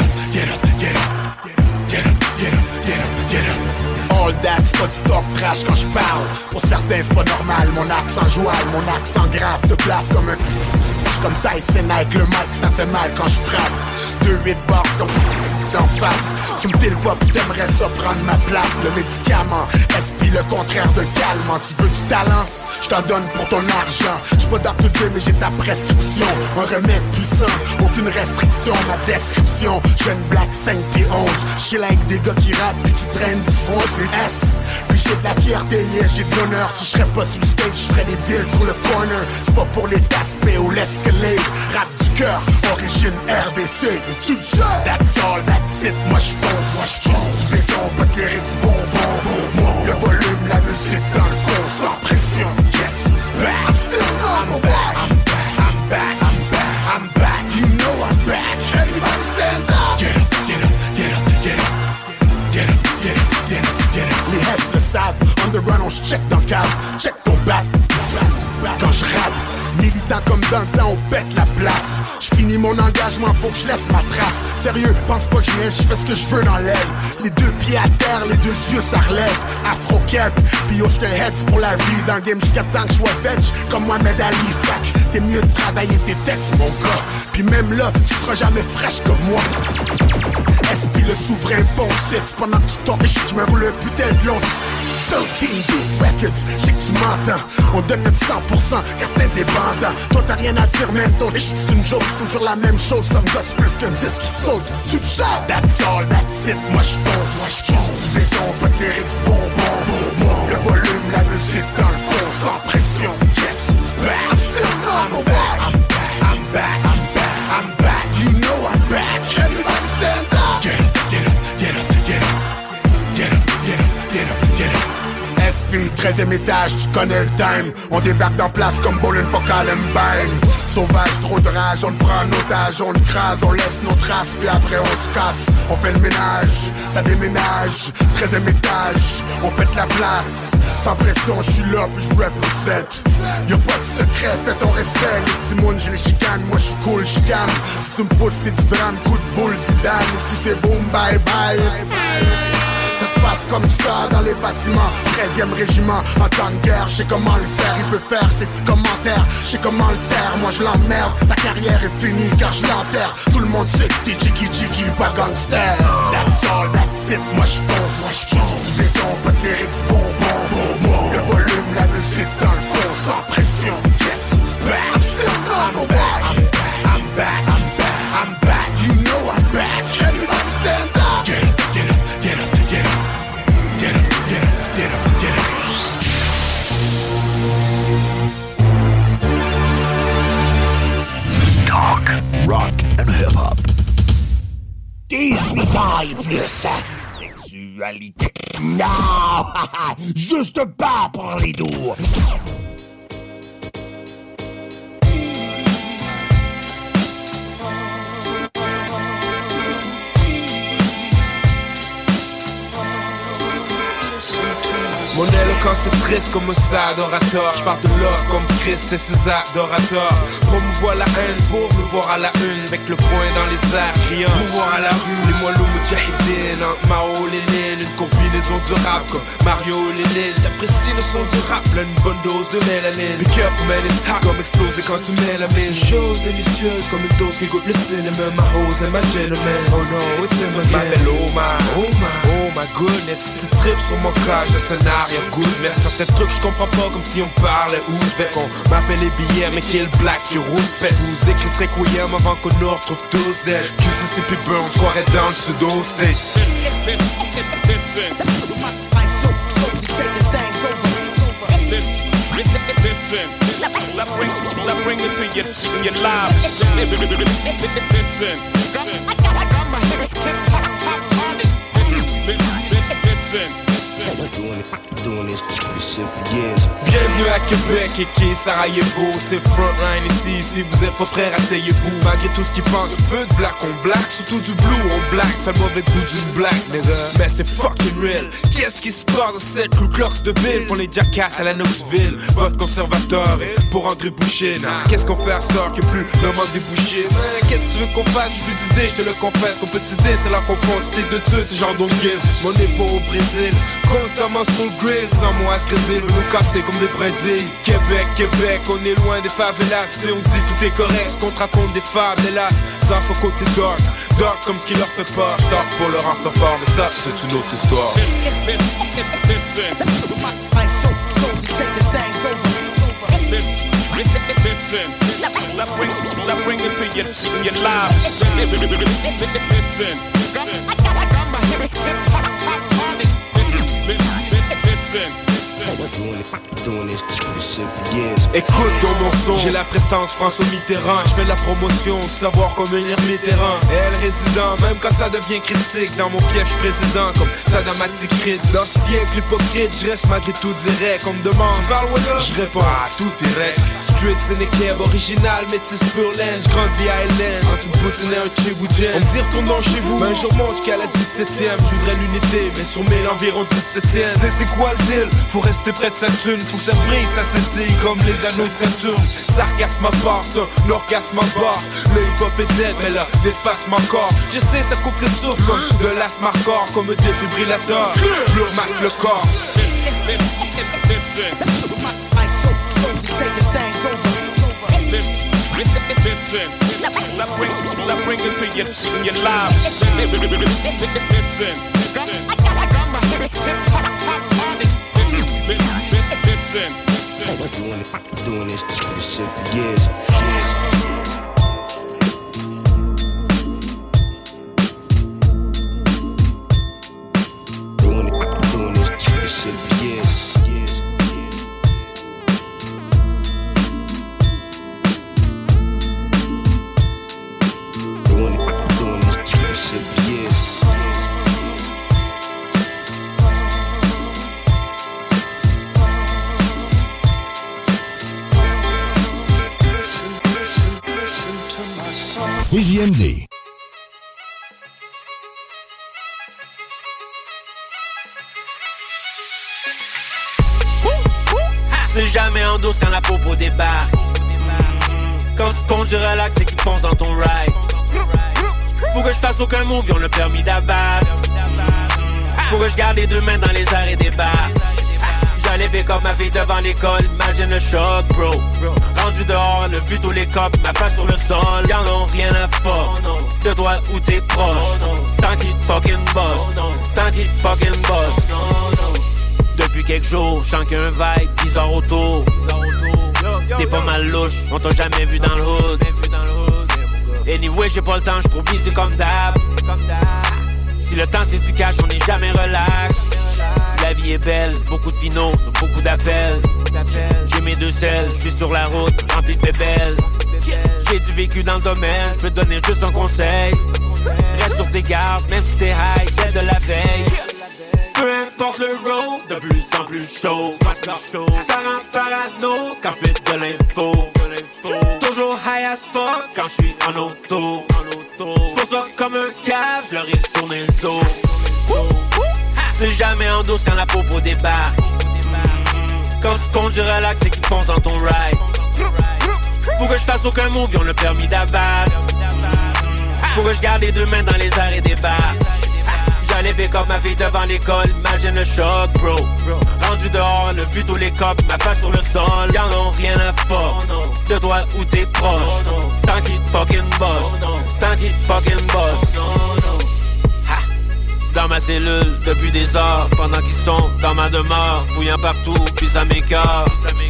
up. All that spot stock trash quand je parle. Pour certains c'est pas normal. Mon accent joual, mon accent grave te place comme un. J'suis comme Tyson avec le mic, ça fait mal quand je frappe. 2-8 bars comme d'en face. Tu me t'es le pop, t'aimerais ça prendre ma place. Le médicament, esprit le contraire de calmant. Tu veux du talent? Je t'en donne pour ton argent. J'suis pas Dr. Dre mais j'ai ta prescription. Un remède puissant, aucune restriction. Ma description, jeune black 5 pieds 11. J'chill avec des gars qui rappent et qui traînent du front, c'est S. Puis j'ai de la fierté, yeah, j'ai de l'honneur. Si j'serais pas sur le stage, j'ferais des deals sur le corner. C'est pas pour les taspés ou l'escalade. Rap du cœur, origine RDC. Et tu le sais, that's all, that's it. Moi j'fonce, béton, pas de lyrics, bon. Le volume, la musique dans le fond, sans pression. Yes, he's back. I'm still on back. I'm back. You know I'm back. Everybody stand up. Get up. Les heads le savent. Underground, on check dans le cave. Check ton back. Quand je rappe, militant comme dans le temps, on pète la place. Je finis mon engagement, faut que je laisse ma trace. Sérieux, pense pas que je laisse, je fais ce que je veux dans l'aile. Les 2 pieds à terre, les 2 yeux ça relève. Afro-cap, pis yo j'te heads pour la vie. Dans le game jusqu'à temps que je sois veg, comme Mohamed Ali. Fac, t'es mieux de travailler tes textes mon gars. Pis même là, tu seras jamais fraîche comme moi. Esprit le souverain pontif. Pendant que tu tombes, je me roule un putain de long. 13 Beat Records, je sais que tu m'entends. On donne notre 100%, reste indépendant. Toi t'as rien à dire, même ton c'est une joke, c'est toujours la même chose. Ça me gosse plus qu'un disque qui saute. Tu te sais, that's all, that's it. Moi j'fonce, béton, pas de lyrics, bon. Le volume, la musique dans le fond, sans pression. Yes, it's back. 13e étage, tu connais le time. On débarque dans place comme Bowling for Columbine. Sauvage, trop de rage, on le prend en otage. On le crase, on laisse nos traces, puis après on se casse. On fait le ménage, ça déménage. 13e étage, on pète la place. Sans pression, je suis là, puis je represent. Y'a pas de secret, fais ton respect. Les Timounes, j'ai les chicanes, moi je suis cool, chicane. Si tu me pousses, c'est du drame, coup de boule, Zidane. Et si c'est boom, bye bye. Ça se passe comme ça dans les bâtiments. 13e régiment, en temps de guerre, je sais comment le faire. Il peut faire ses petits commentaires, je sais comment le taire. Moi je l'emmerde, ta carrière est finie car je l'enterre. Tout le monde sait que t'es jiggy, pas gangster. That's all, that's it, moi je fonce. Béton, pas de lyrics, bonbon. Le volume, la musique dans le fond, sans pression. Guess who's back? I'm still coming back. I'm back. I'm back. You know I'm back. Everybody stand up. Get up, get up, get up. Talk, rock and hip-hop. 18 ans et plus. Sexualité. Non! Juste pas pour les doux. Mon éloquence est triste comme un adorateur. Je parle de love comme Christ et ses adorateurs. Promouvoir la haine pour nous voir à la une, avec le poing dans les airs criant nous voir à la rue. Les moelleux moudjahidines entre Mao Lénine, une combinaison du rap comme Mario Lénine. J'apprécie le son du rap, là une bonne dose de mélanine. Be careful man, it's hot comme exploser quand tu mets la mine. Chose délicieuse comme une dose qui goûte le cinéma. My hoes and my gentlemen, oh no, it's him again. M'appelle oh my goodness. Si tu tripes sur mon crash, le scénario good, mais certains trucs je comprends pas comme si on parlait ouzbek. On m'appelle les billets mais qui est le black qui rouspète. Vous écrirez Requiem avant qu'on nous retrouve tous dead. QCCP Burns, croirait dans le pseudo States. Listen, let's bring it to you live. Listen, I got my hip-hop artist. Listen. Doing this shit for years. Bienvenue à Québec et qui Sarajevo. C'est Frontline ici, si vous êtes pas prêts, rasseyez-vous. Malgré tout ce qu'ils pensent, peu de black on black. Surtout du blue on black, ça le mauvais goût d'une black nigga. Mais c'est fucking real. Qu'est-ce qui se passe dans cette Ku Klux de ville? Font les jackasses à la Knoxville. Vote conservateur et pour André Boucher. Qu'est-ce qu'on fait à ce que plus vraiment débouché? Qu'est-ce que tu veux qu'on fasse? J'ai plus d'idées, je te le confesse. Qu'on peut t'idée, c'est là qu'on fonce. T'es de Dieu, c'est genre don't give. Mon épaule au Brésil, constamment sur le grill. Sans moi, ce Brésil veut nous casser comme des prédits. Québec, on est loin des favelas. Si on dit tout est correct, ce qu'on te raconte des fables, hélas. Ça a son côté dark comme ce qui leur fait peur. Dark pour leur en faire peur, mais ça, c'est une autre histoire. Listen, let's bring it to you live. Listen, I got my hip-hop artist. Listen. Doing this shit for years. Écoute dans mon son, j'ai la prestance François Mitterrand. Je fais la promotion, savoir comment lire mes terrains. Elle résident, même quand ça devient critique. Dans mon piège, je président comme Saddam Attikrit. Dans ce siècle hypocrite, je reste malgré tout direct. On me demande, tu parles voilà? Je réponds, ah, tout est rec. Street Sénékeb, original, métis pur laine. J'grandis à Hélène, entre une poutine et un chiboudjen. On me dit retournons chez vous, mais un jour monte jusqu'à la 17ème. Je voudrais l'unité, mais sur 1000 environ 17ème. C'est quoi le deal? Faut rester près de sa thune, faut que ça brille, ça scintille comme les anneaux de Saturne. Sarcasme à part, c'est un orgasme à bord. Le hip-hop est dead, mais là, d'espace m'encore. Je sais, ça coupe le souffle comme de l'asthme hardcore, comme un défibrillateur. Plus masse le corps. Listen, let's bring it to you live. Listen, I got my hip-hop artist. Listen. Doing this shit for years. Doing this shit for years. Doing this shit for years. CJMD. C'est jamais en douce quand la popo débarque. Quand tu conduis relax et qu'il fonce dans ton ride. Faut que je fasse aucun move, ils ont le permis d'abattre. Faut que je garde les deux mains dans les airs et des basses. J'allais pick up ma fille devant l'école, imagine le choc, bro. Rendu dehors, on a vu tous les cops, ma face sur le sol, y'en ont rien à fuck. De toi où t'es proche, tant qu'il te fucking boss, tant qu'il te fucking boss. Depuis quelques jours, j'sens qu'il y a un vibe bizarre autour. T'es pas mal louche, on t'a jamais vu dans le hood. Anyway, j'ai pas le temps, j'suis trop busy comme d'hab. Si le temps c'est du cash, on n'est jamais relax. La vie est belle, beaucoup de finaux, beaucoup d'appels. J'ai mes deux selles, j'suis sur la route, rempli de bébelles. J'ai du vécu dans le domaine, j'peux te donner juste un conseil. Reste sur tes gardes, même si t'es high, tête de la veille. Peu importe le road, de plus en plus chaud. Ça rend parano quand fait de l'info. Toujours high as fuck quand j'suis en auto. J'pense ça comme un cave, j'leur ai tourné le dos. C'est jamais en douce quand la popo débarque. Quand tu conduis relax et qu'ils foncent dans ton ride. Faut que je fasse aucun move, ils ont le permis d'abattre. Faut que je garde les deux mains dans les airs et des basses. J'allais pick up ma fille devant l'école, imagine le choc, bro. Rendu dehors, on a vu tous les cops, ma face sur le sol, y'en ont rien à fuck. De toi où t'es proche, tant qu'il te fucking boss, tant qu'il te fucking boss. Ha. Dans ma cellule, depuis des heures, pendant qu'ils sont dans ma demeure, fouillant partout, puis ça m'écoeure.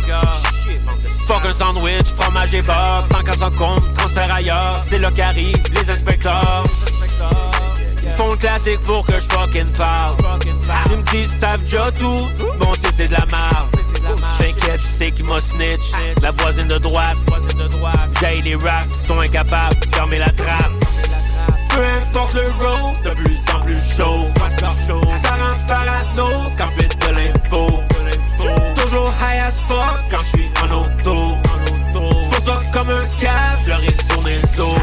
Fuck un sandwich, fromage et beurre, tant qu'à s'en compte, transfert ailleurs, c'est là qu'arrivent les inspecteurs. Font le classique pour que je fucking parle. Ils me disent t'as déjà tout, bon c'est de la merde. T'inquiète, je sais qui m'a snitch. La voisine de droite, j'ai les raps, sont incapables de fermer la trappe. Peu importe le road, de plus en plus chaud. Ça rend parano quand fait de l'info. Toujours high as fuck quand je suis en auto. J'pense ça comme un cave, j'leur ai tourné le dos.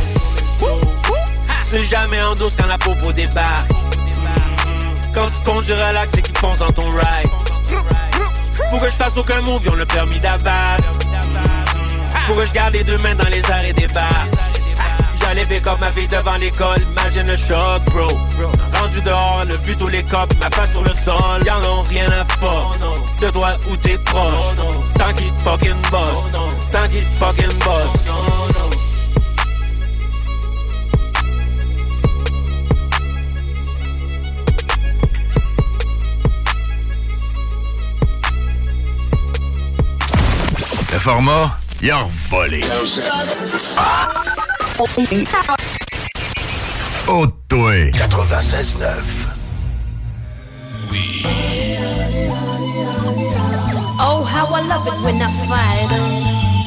C'est jamais en douce quand la popo débarque. Quand tu conduis relax et qu'ils foncent dans ton ride. Faut que je fasse aucun move, ils ont le permis d'abattre. Faut que je garde les deux mains dans les airs et des basses. J'allais pick up ma fille devant l'école, imagine le choc, bro. Rendu dehors, on a vu tous les cops, ma face sur le sol, y'en ont rien à fuck. De toi où t'es proche, tant qu'il te fucking boss, tant qu'il te fucking boss. Le format, il a volé. Oh, toi. 96.9. Oui. Oh, how I love it when I fight 'em.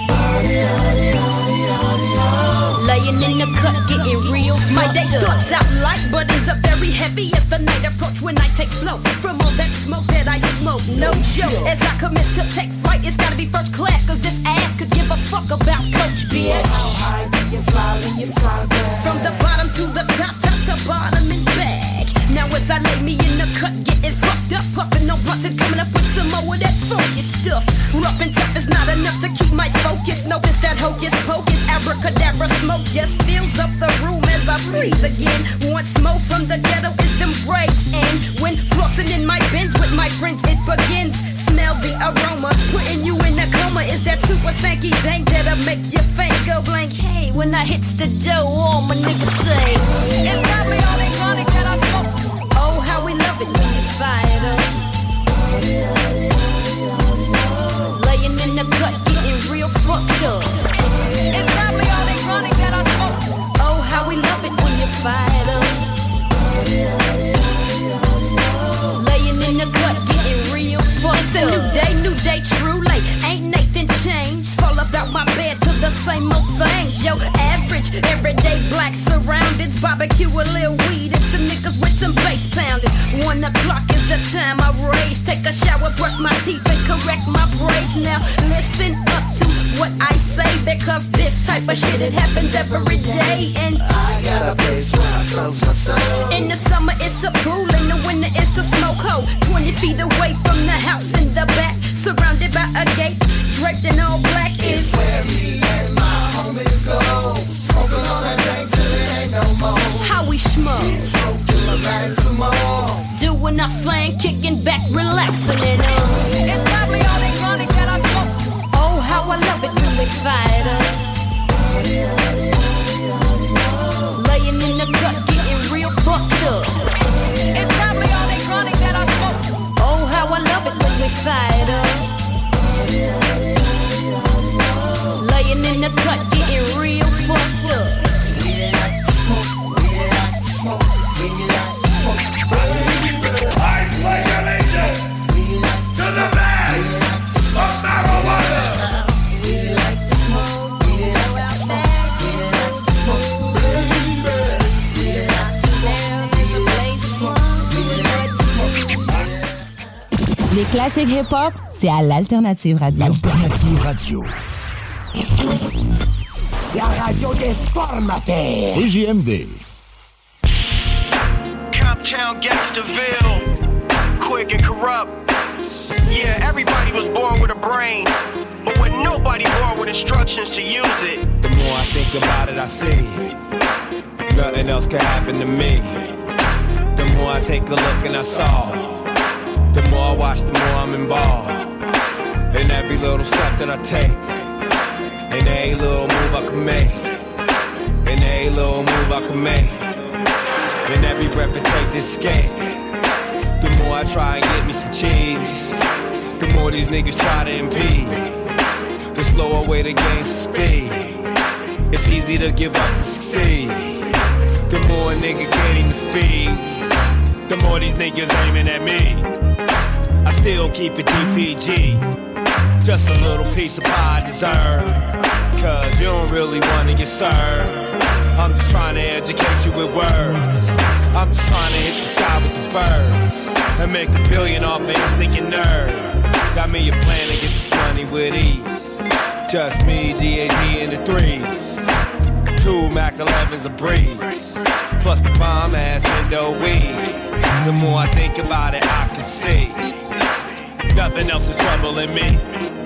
Laying in the cut, getting real. My day starts out light, but ends up very heavy as the night approach when I take flow from all that smoke that I smoke. No joke, as I commence to take flight, it's gotta be first class, cause this ass could give a fuck about Coach bitch. How high do you fly when you fly back? From the bottom to the top, top to bottom and back. Now as I lay me in the cut, getting fucked up, puffing on blunts and coming up with some more of that funky stuff. Rough and tough is not enough to keep my focus. Notice that hocus pocus, abracadabra smoke just fills up the room as I breathe again. Want smoke from the ghetto is them braids, and when flossing in my bins with my friends it begins. Smell the aroma, putting you in a coma. Is that super stanky dank that'll make your face go blank? Hey, when I hits the dough, all my niggas say it's probably all they chronic that I smoke. Oh, how we love it when you fight 'em. Laying in the cut, getting real fucked up. It's probably all they chronic that I smoke. Oh, how we love it when you fight 'em. Laying in the cut, getting real fucked up. It's a new day, true late. Ain't Nathan changed. Fall about my bed to the same old things. Yo, average, everyday black surroundings. Barbecue a little weed and some niggas with some bass pounding. 1 o'clock is the time I raise. Take a shower, brush my teeth and correct my braids. Now listen up to what I say, because this type of shit, it happens every day. And I got a place where I flow. In the summer it's a pool, in the winter it's a smoke hole. 20 feet away from the house in the back, surrounded by a gate, draped in all black is where me and my homies go. Smoking on that thing till it ain't no more. How we smoke till the last some more. Doing our thing, kicking back, relaxing and it's probably all they chronic that I smoke. Oh, how I love it when we fight up. Laying in the gut, getting real fucked up. It's probably all they chronic that I smoke. Oh, how I love it when we fight up. Laying in the cut, getting real fucked up. Les classiques hip-hop, c'est à l'Alternative Radio. L'Alternative Radio. La radio des formateurs. CJMD. Comptown Gangsterville, quick and corrupt. Yeah, everybody was born with a brain, but when nobody born with instructions to use it. The more I think about it, I see nothing else can happen to me. The more I take a look and I saw, the more I watch, the more I'm involved in every little step that I take, in every little move I can make, in every little move I can make, in every breath I take this escape. The more I try and get me some cheese, the more these niggas try to impede. The slower way to gain some speed. It's easy to give up to succeed. The more a nigga can't even speak, the more these niggas aiming at me. I still keep it DPG, just a little piece of pie I deserve, cause you don't really wanna get served. I'm just trying to educate you with words. I'm just trying to hit the sky with the birds and make $1 billion off of instinct and nerve. Got me a plan to get this money with ease. Just me, DAD, and the threes. 2 Mac 11's a breeze, plus the bomb ass window weed. The more I think about it, I can see nothing else is troubling me.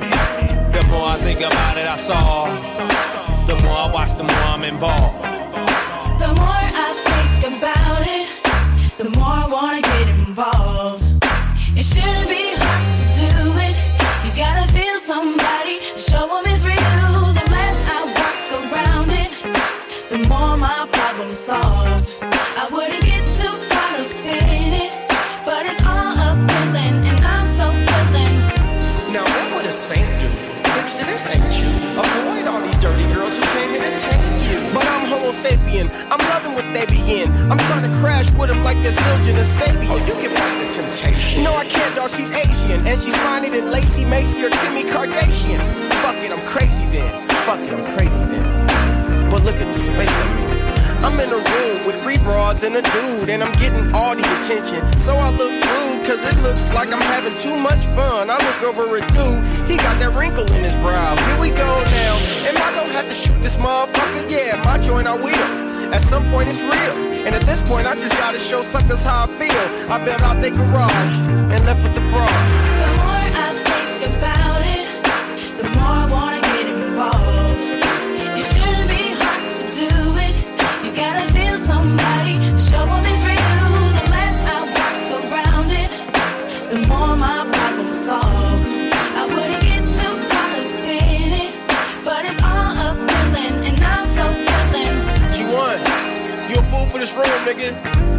The more I think about it, I saw. The more I watch, the more I'm involved. The more I think about it, the more I wanna get involved. It shouldn't be hard to do it. You gotta feel somebody, show them it's real. The less I work around it, the more my problems solved. I wouldn't get too caught up in it, but it's all appealing, and I'm so willing. Now what would a saint do? Next to this ain't you. Avoid all these dirty girls who can't entertain you. But I'm homo sapien, I'm loving what they be in. I'm trying to crash with them like they're Zildjian and Sabian. Oh, you can fight the temptation. No, I can't, dog, she's Asian, and she's finer than Lacey, Macy, or Kimi Kardashian. Fuck it, I'm crazy then. Fuck it, I'm crazy then. But look at the space I'm in. I'm in a room with 3 broads and a dude, and I'm getting all the attention. So I look rude, cause it looks like I'm having too much fun. I look over a dude, he got that wrinkle in his brow. Here we go now. Am I gonna have to shoot this motherfucker? Yeah, my joint I will. At some point it's real, and at this point I just gotta show suckers how I feel. I built out their garage and left with the bras. The more I think about it, the more I wanna get involved. It shouldn't be hard to do it. You gotta feel somebody, show them it's real. The less I work around it, the more my problems solved. I wouldn't get too caught up in it, but it's all appealing, and I'm so willing. G1, you a fool for this room, nigga.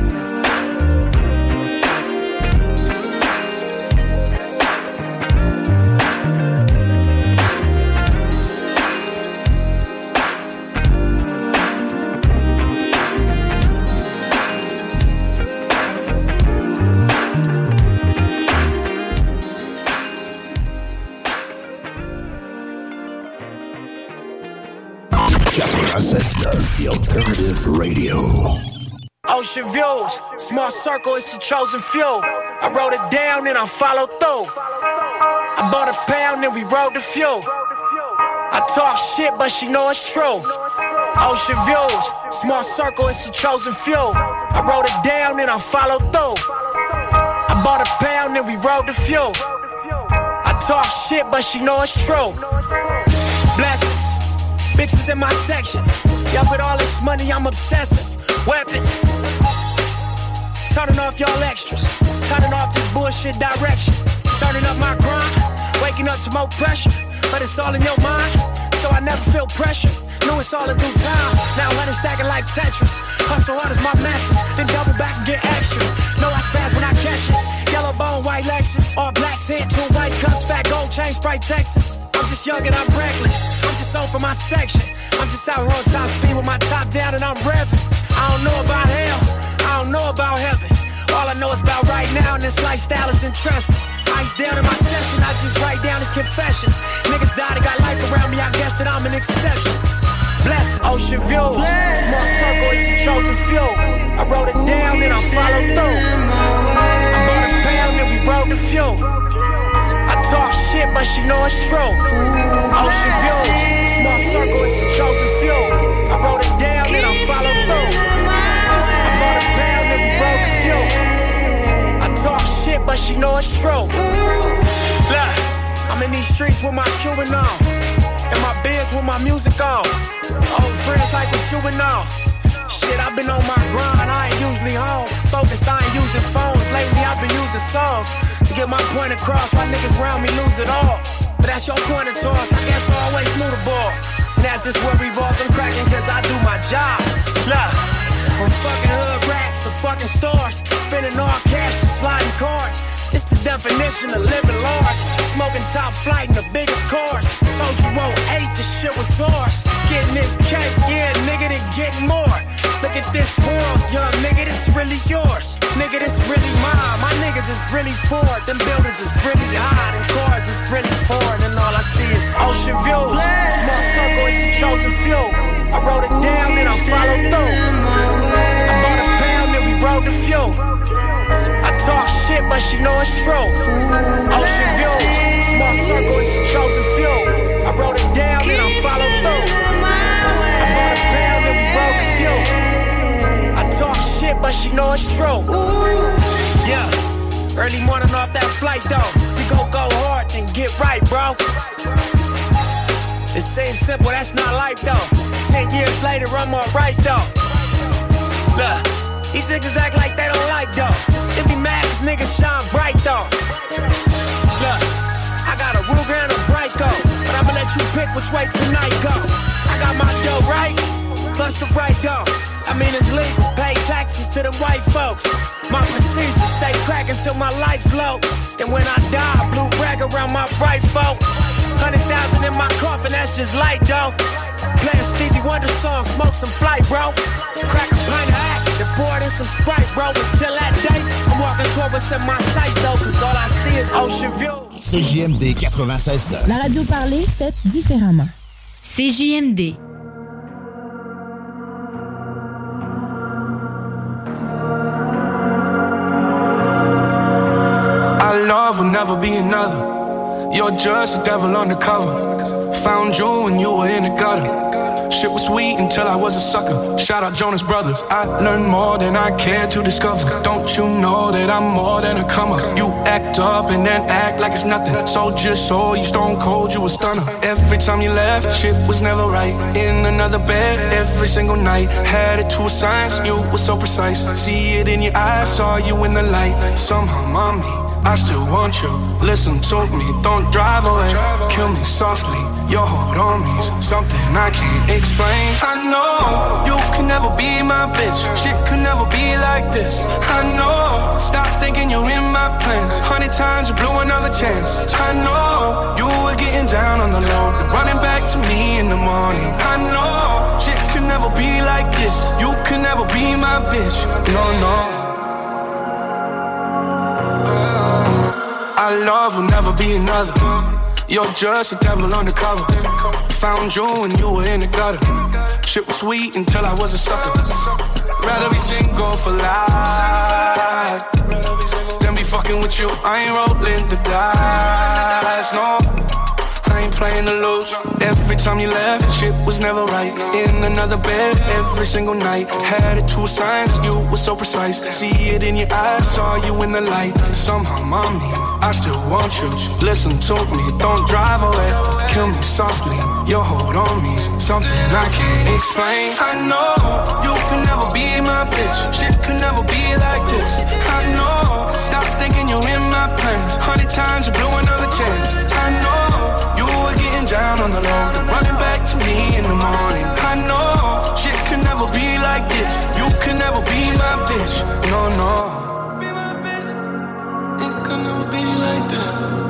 The Alternative Radio. Ocean views, small circle, it's the chosen few. I wrote it down and I followed through. I bought a pound and we rode the fuel. I talk shit, but she know it's true. Ocean views, small circle, it's the chosen few. I wrote it down and I followed through. I bought a pound and we rode the fuel. I talk shit, but she know it's true. Blessings, bitches in my section. Yeah, with all this money, I'm obsessive. Weapons, turning off y'all extras. Turning off this bullshit direction. Turning up my grind, waking up to more pressure. But it's all in your mind, so I never feel pressure. Knew it's all in due time, now honey stacking like Tetris. Hustle hard is my message, then double back and get extras. Know I spaz when I catch it. Yellow bone, white Lexus, all black tint, 2 white cups, fat gold chain, Sprite Texas. I'm just young and I'm reckless, I'm just on for my section. I'm just out here on top speed with my top down and I'm revving. I don't know about hell, I don't know about heaven. All I know is about right now and this lifestyle is interesting. Ice down in my session, I just write down his confessions. Niggas died and got life around me, I guess that I'm an exception. Blessed ocean views, small circle, it's the chosen few. I wrote it down and I followed through. I bought a pound and we rode the fuel. I talk shit, but she know it's true. Ocean views, small circle, it's the chosen few. I wrote it down and I followed through. I bought a pound and we rode the fuel. I talk shit, but she know it's true. Look, I'm in these streets with my Cuban on, and my beers with my music on. Old friends like what you would know. Shit, I've been on my grind, I ain't usually home. Focused, I ain't using phones. Lately, I've been using songs to get my point across. Why niggas around me lose it all. But that's your point of toss, I guess I always knew the ball. And that's just what revolves, I'm cracking cause I do my job. Look, from fucking hood rats to fucking stores, spending all cash to sliding cards. It's the definition of living large. Smoking top flight in the biggest cars. Told you roll 8, this shit was ours. Getting this cake, yeah, nigga, then getting more. Look at this world, young nigga, this really yours. Nigga, this really mine. My niggas is really Ford. Them buildings is really high. Them cars is really foreign. And all I see is ocean views. Small circle, it's the chosen few. I wrote it down and I followed through. I bought a pound and we rode the fuel. I talk shit, but she know it's true. Ocean view, small circle, it's the chosen few. I wrote it down and I followed through. I bought a pound and we rode the fuel. I talk shit, but she know it's true. Yeah, early morning off that flight though. We go hard and get right, bro. It seems simple, that's not life though. 10 years later, I'm alright though. Look, these niggas act like they don't like though. They be mad cause niggas shine bright though. Look, I got a Ruger and a Brico, but I'ma let you pick which way tonight go. I got my dough right, plus the right dough. I mean it's legal, pay taxes to the white folks. My procedure, stay crackin' till my lights low. Then when I die, blue rag around my right folk. 100,000 in my coffin, that's just light though. Playing Stevie Wonder song, smoke some flight, bro. Crack a pint of act, then pour it in some Sprite, bro. Until that day, I'm walking toward what's in my sights though, cause all I see is ocean view. CJMD 96.9. La radio parlée, faite différemment. CJMD. Our love will never be another. You're just a devil undercover. Found you when you were in the gutter. Shit was sweet until I was a sucker. Shout out Jonas Brothers. I learned more than I cared to discover. Don't you know that I'm more than a comer? You act up and then act like it's nothing. So just so you stone cold, you a stunner. Every time you left, shit was never right. In another bed every single night. Had it to a science, you were so precise. See it in your eyes, saw you in the light. Somehow, mommy, I still want you. Listen to me, don't drive away. Kill me softly, your hold on me's something I can't explain. I know you can never be my bitch. Shit could never be like this. I know, stop thinking you're in my plans. 100 times you blew another chance. I know you were getting down on the low and running back to me in the morning. I know shit could never be like this. You could never be my bitch. No, no. Our love will never be another. You're just a devil undercover. Found you when you were in the gutter. Shit was sweet until I was a sucker. Rather be single for life than be fucking with you. I ain't rolling the dice, no. I ain't playing to lose. Every time you left, shit was never right. In another bed, every single night. Had it 2 signs, you were so precise. See it in your eyes, saw you in the light. Somehow, mommy, I still want you. Listen to me, don't drive away. Kill me softly, your hold on me's something I can't explain. I know you can never be my bitch. Shit could never be like this. I know, stop thinking you're in my plans. 100 times you blew another chance. I know you were getting down on the low and running back to me in the morning. I know shit could never be like this. You could never be my bitch. No, no. It could never be like that.